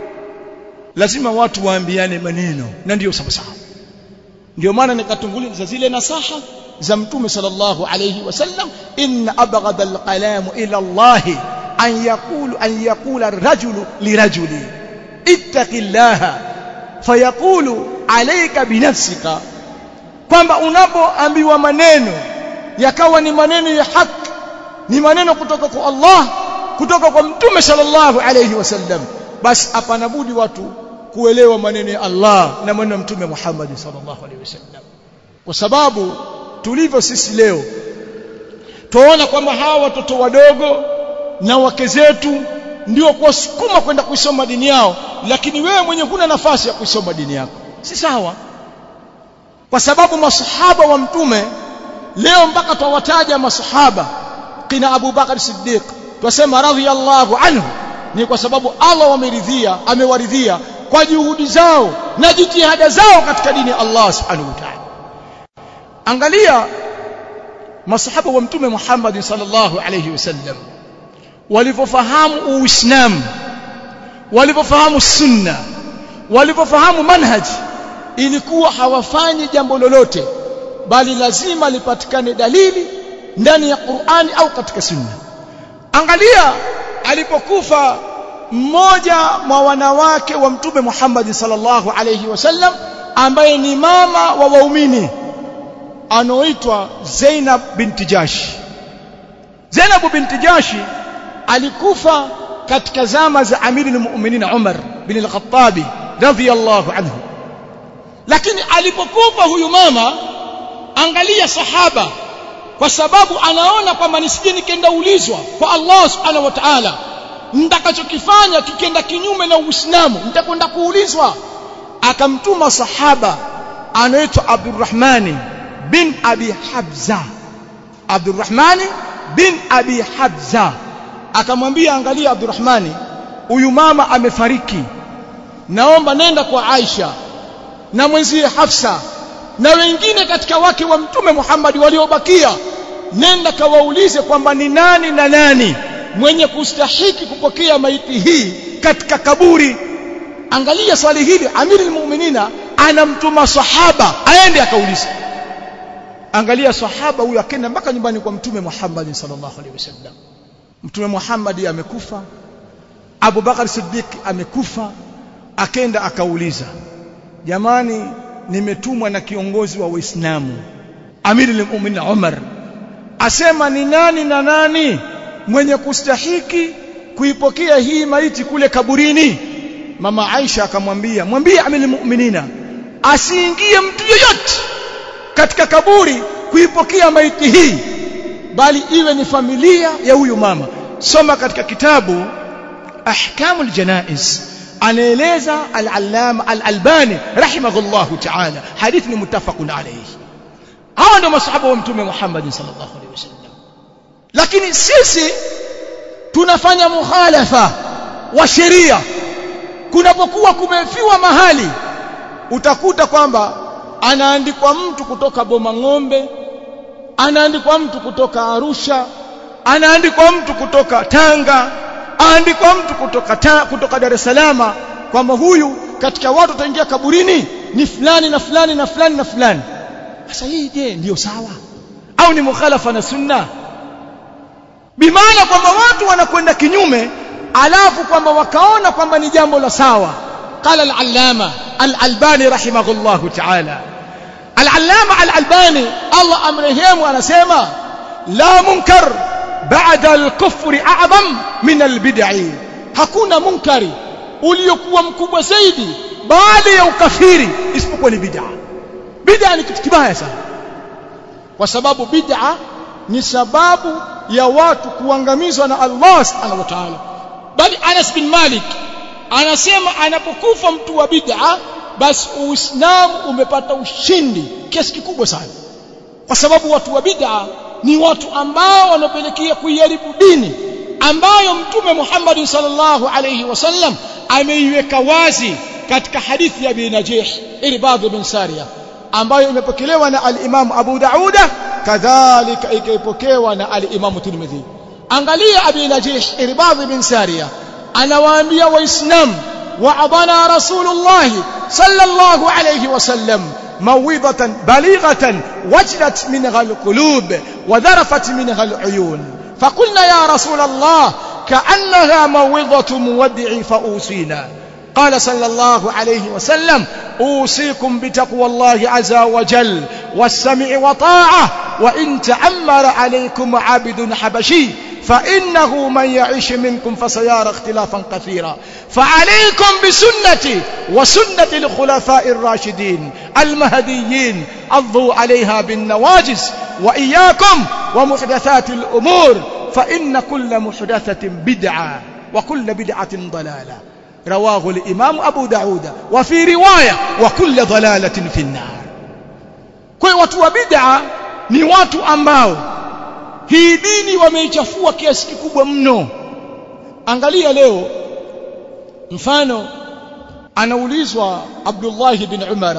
Lazima watu waambiane maneno, na ndio sawa sawa. Ndio maana nikatunguliza zile nasaha za Mtume sallallahu alayhi wasallam, inna abghadha alqalam ila Allah an yaqula ar-rajulu lirajuli ittaqillaha fayaqulu alayka binafsika, kwamba unapoambiwa maneno yakawa ni maneno ya haki, ni maneno kutoka kwa Allah, kutoka kwa Mtume sallallahu alayhi wasallam, basi hapana budi watu kuelewa maneno ya Allah na maneno ya Mtume Muhammad sallallahu alayhi wasallam. Kwa sababu tulivyo sisi leo tuona kwamba hawa watoto wadogo na wake zetu ndio kuwasukuma kwenda kuisoma dini yao, lakini wewe mwenye huna nafasi ya kuisoma dini yako. Si sawa. Kwa sababu masahaba wa Mtume leo mpaka tuwataja masahaba kina Abu Bakar Siddiq tusema radhiyallahu anhu, ni kwa sababu Allah amewaridhia kwa juhudi zao na jitihada zao katika dini ya Allah subhanahu wa ta'ala. Angalia masahaba wa Mtume Muhammad sallallahu alayhi wasallam walivyofahamu Uislamu, walivyofahamu sunna, walivyofahamu manhaji, ilikuwa hawafanyi jambo lolote bali lazima lipatikane dalili ndani ya Qur'ani au katika sunna. Angalia alipokufa mmoja mwa wanawake wa Mtume Muhammad sallallahu alayhi wasallam ambaye ni mama wa waumini, anoitwa Zainab binti Jashi. Zainab binti Jashi alikufa katika zama za Amirul Mu'minin Umar bin al-Khattab radhiyallahu anhu. Lakini alipokufa huyu mama, angalia sahaba, kwa sababu anaona kwamba nisije nikaenda ulizwa kwa Allah subhanahu wa ta'ala, nitakachokifanya kikienda kinyume na Uislamu nitakwenda kuulizwa. Akamtuma sahaba anaitwa Abdurrahman bin Abi Habza. Abdurrahman bin Abi Habza akamwambia, angalia Abdurrahman, huyu mama amefariki, naomba nenda kwa Aisha na mwenzie Hafsa na wengine katika wake wa Mtume Muhammad waliobakia, nenda kawaulize kwamba ni nani na nani mwenye kustahiki kupokea maiti hii katika kaburi. Angalia swali hili, Amirul Mu'minina anamtuma sahaba aende akaulize. Angalia sahaba huyu akaenda mpaka nyumbani kwa Mtume Muhammad sallallahu alaihi wasallam. Mtume Muhammad amekufa, Abu Bakar Siddiq amekufa, akaenda akauliza, jamani, nimetumwa na kiongozi wa Waislamu Amirul Mu'minin Umar, asema ni nani na nani mwenye kustahiki kuipokea hii maiti kule kaburini. Mama Aisha akamwambia, mwambie Amirul Mu'minina asiingie mtu yoyote katika kaburi kuipokea maiti hii, bali iwe ni familia ya huyu mama. Soma katika kitabu Ahkamul Janaiz, anaeleza al-Allama al-Albani rahimahullahu ta'ala, hadithi ni muttafaqun alayhi. Hawa ndio masahaba wa Mtume Muhammad sallallahu alaihi wasallam. Lakini sisi tunafanya mukhalafa wa sheria. Kunapokuwa kumefiwa mahali, utakuta kwamba anaandikwa mtu kutoka Bomang'ombe, anaandikwa mtu kutoka Arusha, anaandikwa mtu kutoka Tanga, anaandikwa mtu kutoka Dar es Salaam, kwamba huyu katika watu wataingia kaburini ni fulani na fulani na fulani na fulani. Sasa hii je, ndio sawa au ni mukhalafa na sunna? Bimaana kwamba watu wanakwenda kinyume, alafu kwamba wakaona kwamba ni jambo la sawa. Qala al-Allama al-Albani rahimahullahu ta'ala, al-Allama al-Albani Allah amrehemu, anasema la munkar ba'da al-kufri a'zam min al-bid'i, hakuna munkari uliokuwa mkubwa zaidi baada ya ukafiri isipokuwa ni bid'a. Bid'a ni kitu kibaya sana, kwa sababu bid'a ni sababu ya watu kuangamizwa na Allah subhanahu wa ta'ala. Bali Anas bin Malik anasema anapokufa mtu wa bid'a, basi Uislamu umepata ushindi kiasi kikubwa sana, kwa sababu watu wa bid'a ni watu ambao wanapelekea kuiharibu dini ambayo Mtume Muhammad sallallahu alayhi wasallam ameiweka wazi katika hadithi ya Abi Najih Irbad bin Sariya, ambayo imepokelewa na al-Imam Abu Dauda kadhalika ikaipokewa na al-Imam Tirmidhi. Angalia Abi Najih Irbadh bin Sariya anawaambia waislamu wa'adana Rasulullah sallallahu alayhi wasallam موعظة بليغة وجلت منها القلوب وذرفت منها العيون فقلنا يا رسول الله كأنها موعظة مودع فأوصينا قال صلى الله عليه وسلم أوصيكم بتقوى الله عز وجل والسمع وطاعة وإن تأمر عليكم عابد حبشي فإنه من يعيش منكم فسيرى اختلافا كثيرا فعليكم بسنتي وسنة الخلفاء الراشدين المهديين عضوا عليها بالنواجذ وإياكم ومحدثات الأمور فإن كل محدثة بدعة وكل بدعة ضلالة رواه الإمام أبو داود وفي رواية وكل ضلالة في النار. kwa watu wa bid'a ni watu ambao hii dini wameichafua kiasi kikubwa mno. Angalia leo mfano anaulizwa Abdullah ibn Umar,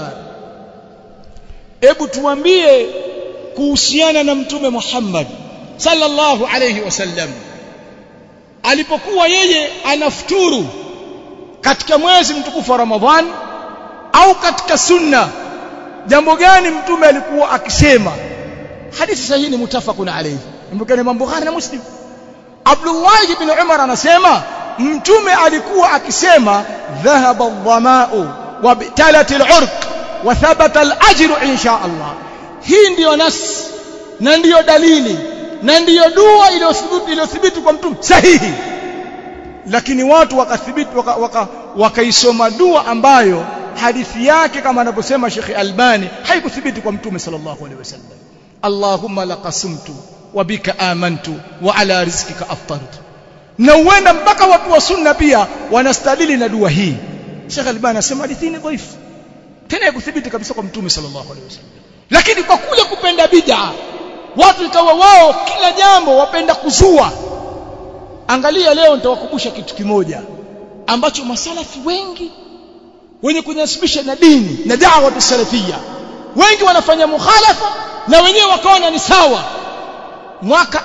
hebu tuambie kuhusiana na mtume Muhammad sallallahu alayhi wasallam alipokuwa yeye anafuturu katika mwezi mtukufu wa Ramadhan au katika sunna, jambo gani mtume alikuwa akisema? Hadithi sahihi ni mutafaqun alayhi, mbukani Imam Bukhari na Muslim. Abdullah ibn Umar anasema mtume alikuwa akisema dhahaba adh-dhama'u wa bitalat al-'urq wa thabata al-ajru insha Allah. Hii ndiyo nas na ndiyo dalili na ndiyo dua iliyothibiti kwa mtume sahihi, lakini watu wakathibiti wakaisoma dua ambayo hadithi yake kama anavyosema Sheikh Albani haikuthibiti kwa mtume sallallahu alaihi wasallam. Allahumma laqasamtu wa bika amantu wa ala rizqika aftartu. Na uenda mpaka watu wa sunna pia wanastadili na dua hii. Sheikh Albani anasema hadithi ni dhaifu, tena haikuthibiti kabisa kwa mtume sallallahu alaihi wasallam. Lakini kwa kule kupenda bid'a, watu ikawa wao kila jambo wapenda kuzua. Angalia leo nitawakumbusha kitu kimoja ambacho masalafi wengi wenye kunasibisha na dini na da'wa salafia wengi wanafanya mukhalafa na wenyewe wakaona ni sawa. Mwaka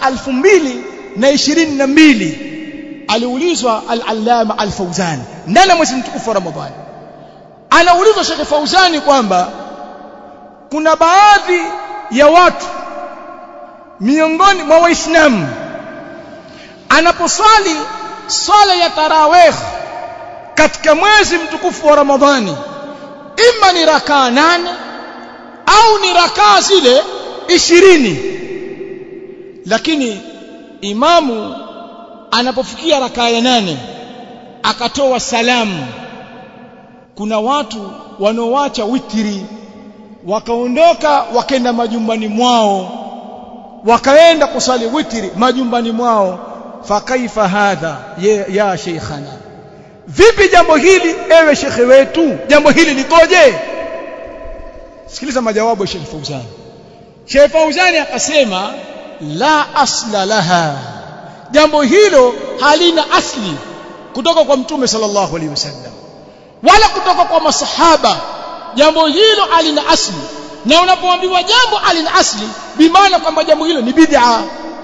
2022 aliulizwa al-Allama al-Fawzani ndani ya mwezi mtukufu wa Ramadhani, anaulizwa Sheikh Fawzani kwamba kuna baadhi ya watu miongoni mwa Waislamu anaposali swala ya tarawih katika mwezi mtukufu wa Ramadhani, ima ni rakaa 8 au ni rakaa zile 20, lakini imamu anapofikia rakaa ya 8 akatoa salamu, kuna watu wanaoacha witri wakaondoka wakaenda majumbani mwao, wakaenda kusali witri majumbani mwao. Fakaifa hadha ya sheikhana, vipi jambo hili ewe shekhe wetu, jambo hili likoje? Sikiliza majawabu ya Sheikh Fawzani. Sheikh Fawzani akasema la asla laha, jambo hilo halina asli kutoka kwa mtume sallallahu alaihi wasallam wala kutoka kwa masahaba. Jambo hilo halina asli, na unapoambiwa jambo halina asli bimaana kwamba jambo hilo ni bid'a.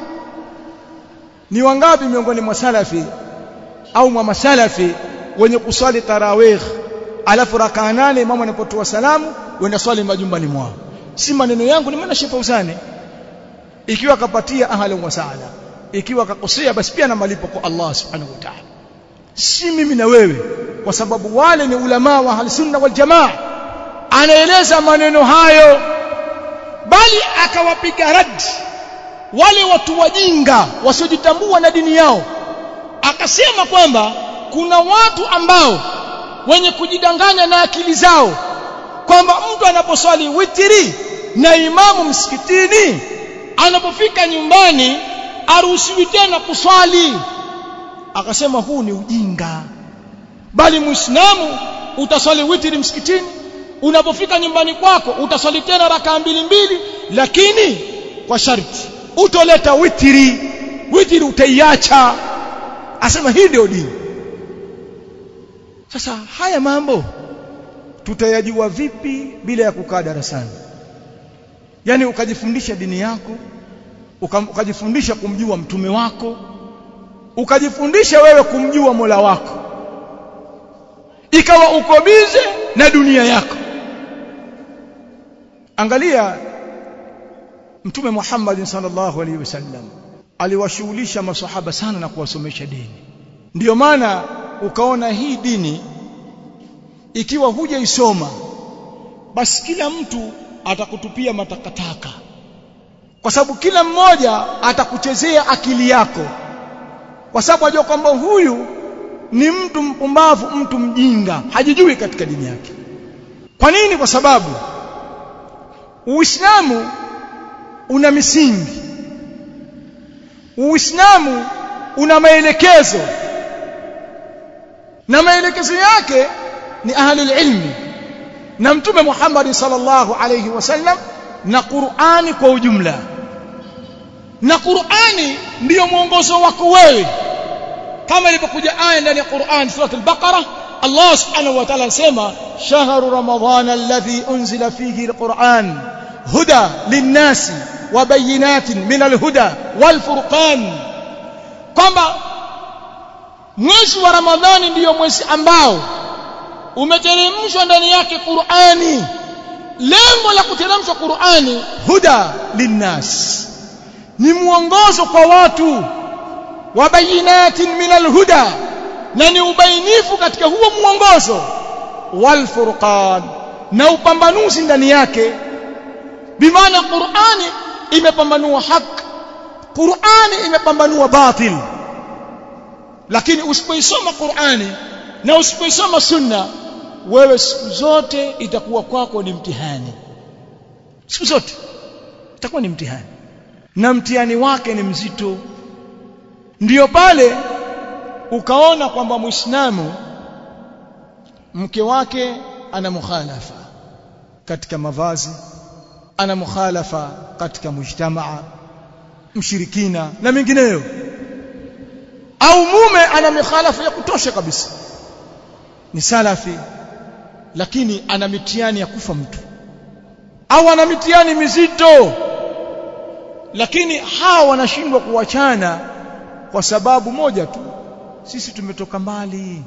Ni wangapi miongoni mwa salafi au mwa masalafi wenye kuswali tarawih alafu rakaa 8 imamu anapotoa salamu wenda swali majumbani mwao? Si maneno yangu, ni maana Sheikh Fawzani. Ikiwa akapatia ahlan wa sahla, ikiwa akakosea basi pia na malipo kwa Allah subhanahu wa ta'ala, si mimi na wewe, kwa sababu wale ni ulama wa Ahlus-Sunna wal Jamaa. Anaeleza maneno hayo, bali akawapiga radi wale watu wajinga wasiojitambua na dini yao. Akasema kwamba kuna watu ambao wenye kujidanganya na akili zao kwamba mtu anaposwali witri na imamu msikitini, anapofika nyumbani aruhusiwi tena kuswali. Akasema huu ni ujinga, bali Muislamu utaswali witri msikitini, unapofika nyumbani kwako utaswali tena rakaa 2, lakini kwa sharti utoleta witri utaiacha. Asema hii ndio dini. Sasa haya mambo tutayajua vipi bila ya kukaa darasani? yani ukajifundisha dini yako, ukajifundisha kumjua mtume wako, ukajifundisha wewe kumjua Mola wako, ikawa uko bize na dunia yako. Angalia Mtume Muhammad sallallahu alaihi wasallam aliwashughulisha maswahaba sana na kuwasomesha dini. Ndiyo maana ukaona hii dini ikiwa hujaisoma basi kila mtu atakutupia matakataka, kwa sababu kila mmoja atakuchezea akili yako, kwa sababu ajua kwamba huyu ni mtu mpumbavu, mtu mjinga, hajijui katika dini yake. Kwa nini? Kwa sababu Uislamu una misingi, Uislamu una maelekezo, na maelekezo yake ni ahli ilmi na Mtume Muhammad sallallahu alayhi wasallam na Qur'ani kwa ujumla. Na Qur'ani ndiyo mwongozo wako wewe, kama ilivyokuja aya ndani ya Qur'an sura al-Baqara, Allah subhanahu wa ta'ala anasema shahru ramadan alladhi unzila fihi al-Qur'an huda lin-nasi wa bayyinatin min al-huda wal-furqan, kwamba mwezi wa Ramadhani ndiyo mwezi ambao umeteremshwa ndani yake Qur'ani. Lengo la kuteremshwa Qur'ani huda linnas, ni mwongozo kwa watu, wa bayinatin min alhuda, na ni ubainifu katika huo mwongozo, wal furqan, na upambanuzi ndani yake. Bimaana Qur'ani imepambanua haki, Qur'ani imepambanua batil. Lakini usipoisoma Qur'ani na usipoisoma sunna, wewe siku zote itakuwa kwako ni mtihani, siku zote itakuwa ni mtihani, na mtihani wake ni mzito. Ndiyo pale ukaona kwamba Muislamu mke wake ana mukhalafa katika mavazi, ana mukhalafa katika mujtamaa, mshirikina na mengineyo, au mume ana mikhalafa ya kutosha kabisa, ni salafi lakini ana mitihani ya kufa mtu, au ana mitihani mizito, lakini hawa wanashindwa kuachana kwa sababu moja tu: sisi tumetoka mbali,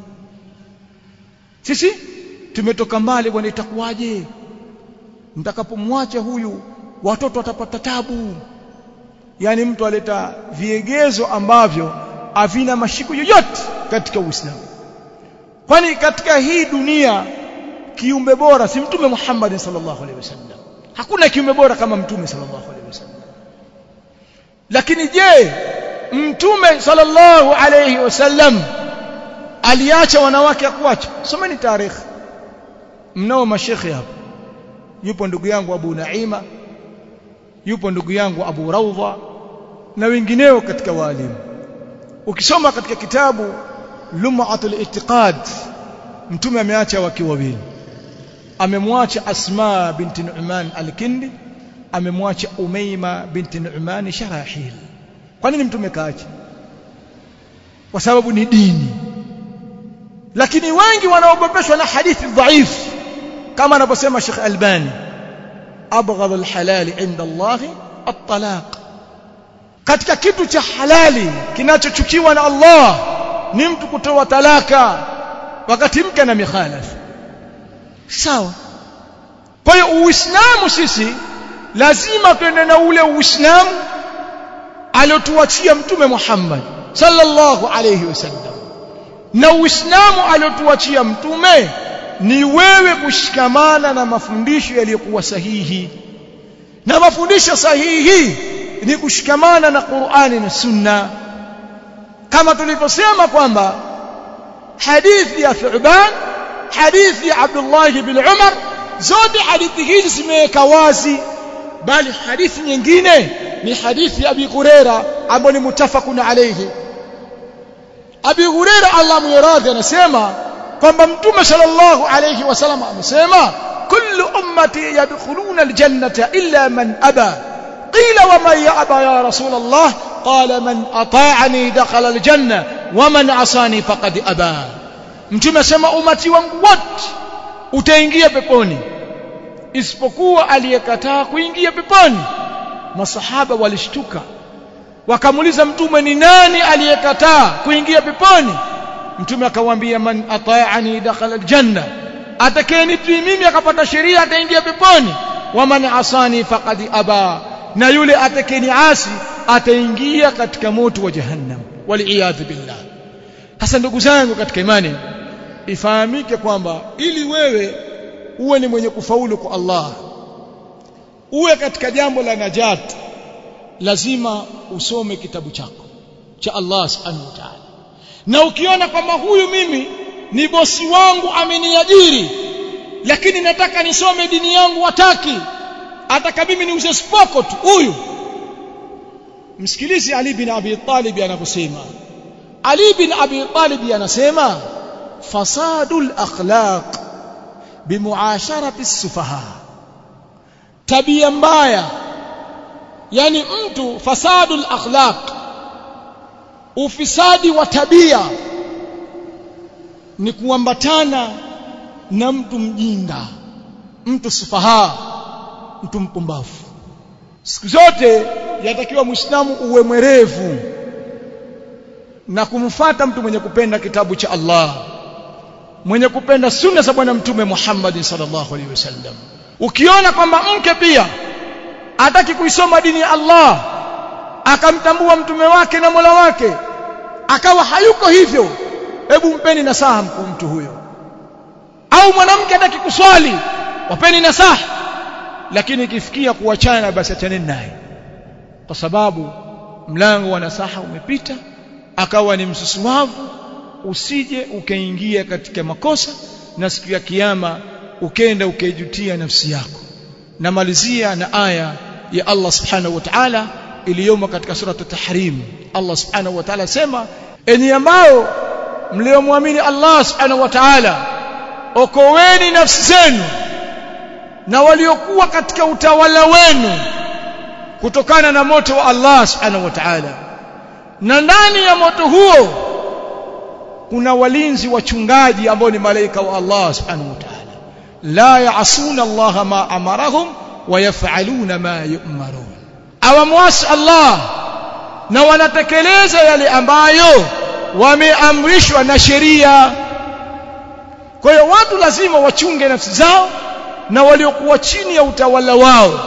sisi tumetoka mbali. Bwana, itakuwaje mtakapomwacha huyu, watoto watapata tabu? Yani mtu aleta viegezo ambavyo havina mashiko yoyote katika Uislamu. Kwani katika hii dunia kiumbe bora si Mtume Muhammad sallallahu alaihi wasallam? Hakuna kiumbe bora kama Mtume sallallahu alaihi wasallam. Lakini je, Mtume sallallahu alaihi wasallam aliacha wanawake akuacha? Someni tarehe, mnao mashekhi hapa. Yupo ndugu yangu Abu Naima, yupo ndugu yangu Abu Rawdha na wengineo katika walimu. Ukisoma katika kitabu Lum'atul I'tiqad, Mtume ameacha wake wawili. Amemwacha Asma binti Nu'man al-Kindi, amemwacha Umayma binti Nu'man Sharahil. Kwa nini Mtume kaacha? Kwa sababu ni dini. Lakini wengi wanaogopeshwa na hadithi dhaifu, kama anavyosema Sheikh Albani, abghadul halali inda Allah at-talaq. Katika kitu cha halali kinachochukiwa na Allah ni mtu kutoa talaka wakati mke na mikhalafa. Sawa. Kwa hiyo Uislamu sisi lazima tuende na ule Uislamu aliotuachia Mtume Muhammad sallallahu alayhi wasallam. Na Uislamu aliotuachia Mtume ni wewe kushikamana na mafundisho yaliyokuwa sahihi. Na mafundisho sahihi ni kushikamana na Qur'ani na Sunna. Kama tulivyosema kwamba hadithi ya Thuban, hadithi ya Abdullah ibn Umar, zote hadithi hizi zimeweka wazi, bali hadithi nyingine ni hadithi ya Abi Huraira ambayo ni mutafaqun alayhi. Abi Huraira Allah muyaradhi anasema kwamba Mtume sallallahu alayhi wasallam amesema kullu ummati yadkhuluna aljannata illa man aba. Qila wa man ya'ba ya Rasulullah? Qala man ata'ani dakhala aljanna wa man asani faqad aba. Mtume asema umati wangu wote utaingia peponi isipokuwa aliyekataa kuingia peponi. Masahaba walishtuka, wakamuuliza mtume, ni nani aliyekataa kuingia peponi? Mtume akawaambia, man ata'ani dakhala aljanna, atakayenitii mimi akapata sheria ataingia peponi, wa man asani faqad aba, na yule atakayeniasi ataingia katika moto wa jahannam, wal billah. Sasa ndugu zangu katika imani, ifahamike kwamba ili wewe uwe ni mwenye kufaulu kwa Allah, uwe katika jambo la najat, lazima usome kitabu chako cha Allah subhanahu wa ta'ala. Na ukiona kwamba huyu mimi ni bosi wangu ameniajiri, lakini nataka nisome dini yangu, wataki, ataka mimi niuze spoko tu, huyu msikilizi Ali bin Abi Talib anaposema. Ali bin Abi Talib anasema, fasadul akhlaq bimuasharati as-sufaha, tabia mbaya, yani mtu fasadul akhlaq, ufisadi wa tabia ni kuambatana na mtu mjinga, mtu sufaha, mtu mpumbavu. Siku zote yatakiwa Muislamu uwe mwerevu na kumfuata mtu mwenye kupenda kitabu cha Allah, mwenye kupenda sunna za bwana mtume Muhammad sallallahu alaihi wasallam. Ukiona kwamba mke pia hataki kuisoma dini ya Allah, akamtambua mtume wake na Mola wake, akawa hayuko hivyo, hebu mpeni nasaha mtu huyo. Au mwanamke hataki kuswali, wapeni nasaha, lakini ikifikia kuachana basi achaneni naye, kwa sababu mlango wa nasaha umepita, akawa ni msusuwavu, usije ukaingia katika makosa na siku ya kiyama ukenda ukaijutia nafsi yako. Namalizia na aya ya Allah subhanahu wa ta'ala iliyomo katika sura at-Tahrim. Allah subhanahu wa ta'ala sema, enyi ambao mliomwamini Allah subhanahu wa ta'ala, okoeni nafsi zenu na waliokuwa katika utawala wenu kutokana na moto wa Allah subhanahu wa ta'ala. Na ndani ya moto huo kuna walinzi wachungaji ambao ni malaika wa Allah subhanahu wa ta'ala, la ya'asuna Allah ma amarahum wa yaf'aluna ma yu'marun. Awamwasi Allah na wanatekeleza yale ambayo wameamrishwa na sheria. Kwa hiyo watu lazima wachunge nafsi zao na waliokuwa chini ya utawala wao.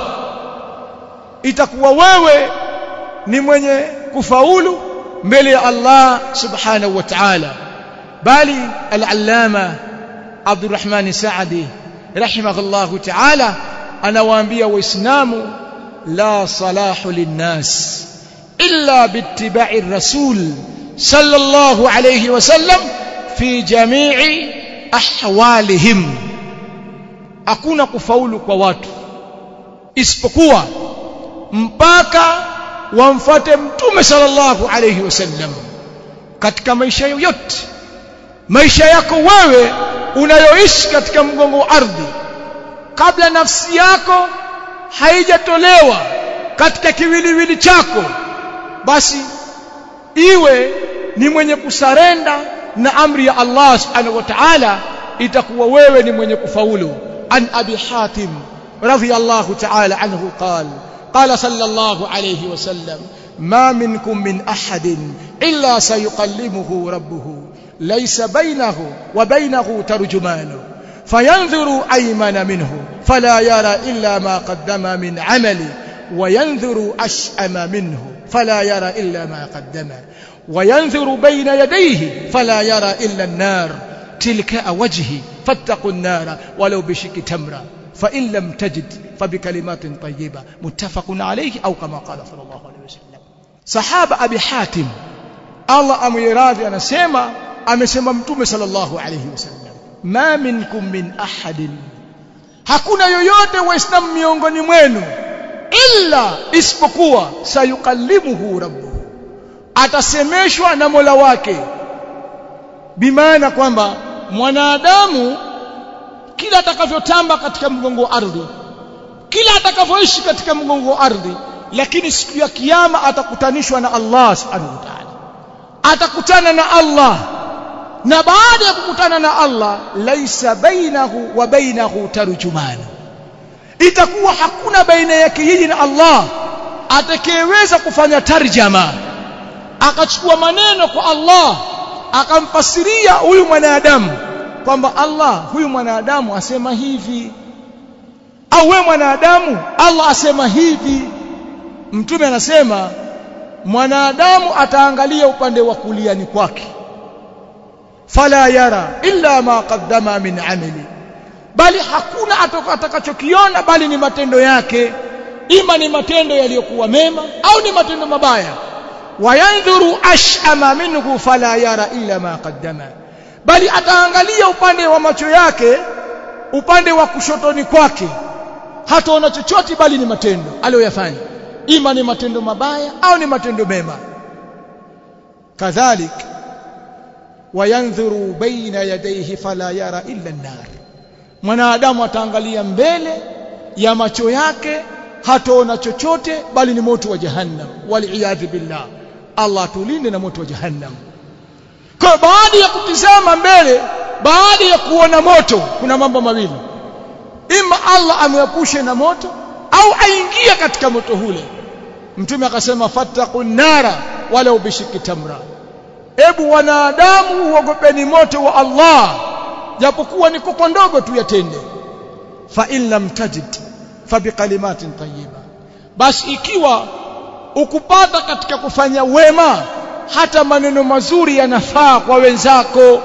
Itakuwa wewe ni mwenye kufaulu mbele ya Allah subhanahu wa ta'ala. Bali al-allama Abdurrahman Saadi rahimahullahu ta'ala anawaambia waislamu, la salahu linnas illa bittiba'i rasul sallallahu alayhi wasallam fi jami'i ahwalihim. Hakuna kufaulu kwa watu isipokuwa mpaka wamfuate mtume sallallahu alayhi wasallam katika maisha yote. Maisha yako wewe unayoishi katika mgongo wa ardhi, kabla nafsi yako haijatolewa katika kiwiliwili chako, basi iwe ni mwenye kusarenda na amri ya Allah subhanahu wa ta'ala, itakuwa wewe ni mwenye kufaulu. An Abi Hatim radhiyallahu ta'ala anhu قال صلى الله عليه وسلم, ما منكم من أحد إلا سيقلمه ربه ليس بينه وبينه ترجمان فينظر أيمن منه فلا يرى إلا ما قدم من عمله وينظر أشأم منه فلا يرى إلا ما قدم وينظر بين يديه فلا يرى إلا النار تلك وجهه فاتقوا النار ولو بشك تمرة فإن لم تجد فبكلمات طيبة متفق عليه أو كما قال صلى الله عليه وسلم. صحابة أبي حاتم الله أميراضي أنا amesema mtume sallallahu alayhi wasallam, ma minkum min ahadin, hakuna yoyote waislamu miongoni mwenu, illa isipokuwa sayukallimuhu rabbuhu, atasemeshwa na Mola wake. Bimaana kwamba mwanadamu kila atakavyotamba katika mgongo wa ardhi, kila atakavyoishi katika mgongo wa ardhi, lakini siku ya kiyama atakutanishwa na Allah subhanahu wa ta'ala, atakutana na Allah. Na baada ya kukutana na Allah, laisa bainahu wa bainahu tarjumana, itakuwa hakuna baina yake yeye na Allah atakayeweza kufanya tarjama akachukua maneno kwa Allah akamfasiria huyu mwanadamu kwamba Allah huyu mwanadamu asema hivi au wewe mwanadamu Allah asema hivi. Mtume anasema mwanadamu ataangalia upande wa kuliani kwake, fala yara illa ma qaddama min amali, bali hakuna atakachokiona bali ni matendo yake, ima ni matendo yaliyokuwa mema au ni matendo mabaya. Wayandhuru ash'ama minhu fala yara illa ma qaddama, bali ataangalia upande wa macho yake, upande wa kushotoni kwake, hataona chochote bali ni matendo aliyoyafanya, ima ni matendo mabaya au ni matendo mema. Kadhalik wayandhuru baina yadayhi fala yara illa an-nar, mwanadamu ataangalia mbele ya macho yake hataona chochote bali ni moto wa jahannam, wal billah. Allah tulinde na moto wa jahannam. Kwa baada ya kutizama mbele, baada ya kuona moto, kuna mambo mawili: ima Allah amwepushe na moto au aingie katika moto ule. Mtume akasema fattaqun nara walau bishiki tamra, ebu wanadamu uogopeni moto wa Allah japokuwa ni kopo ndogo tu yatende. Fa in lam tajid fa biqalimatin tayyiba, basi ikiwa ukupata katika kufanya wema hata maneno mazuri yanafaa kwa wenzako.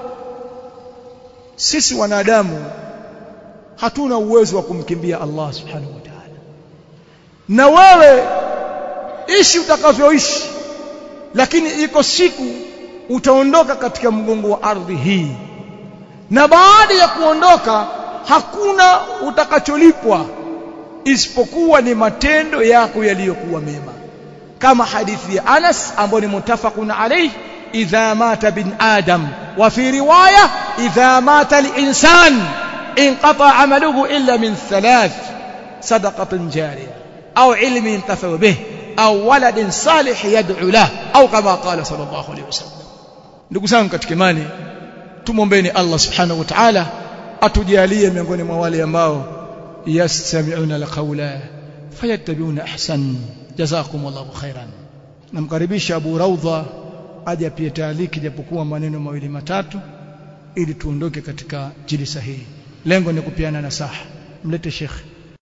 Sisi wanadamu hatuna uwezo wa kumkimbia Allah subhanahu wa ta'ala, na wewe ishi utakavyoishi, lakini iko siku utaondoka katika mgongo wa ardhi hii, na baada ya kuondoka hakuna utakacholipwa isipokuwa ni matendo yako yaliyokuwa mema, kama hadithi ya Anas ambayo ni mutafaqun alayhi: idha mata bin adam, wa fi riwaya idha mata al-insan inqata amaluhu illa min thalath: sadaqatin jariyah au ilmin intafa bih au waladin salih yad'u lahu, au kama qala sallallahu alayhi wasallam. Ndugu zangu katika imani, tumuombeeni Allah subhanahu wa ta'ala atujalie miongoni mwa wale ambao yastami'una alqawla fayattabi'una ahsan. Jazakumullahu khairan. Namkaribisha Abu Raudha aje pia taaliki japokuwa maneno mawili matatu ili tuondoke katika jilisa hii. Lengo ni kupiana nasaha. Mlete Sheikh.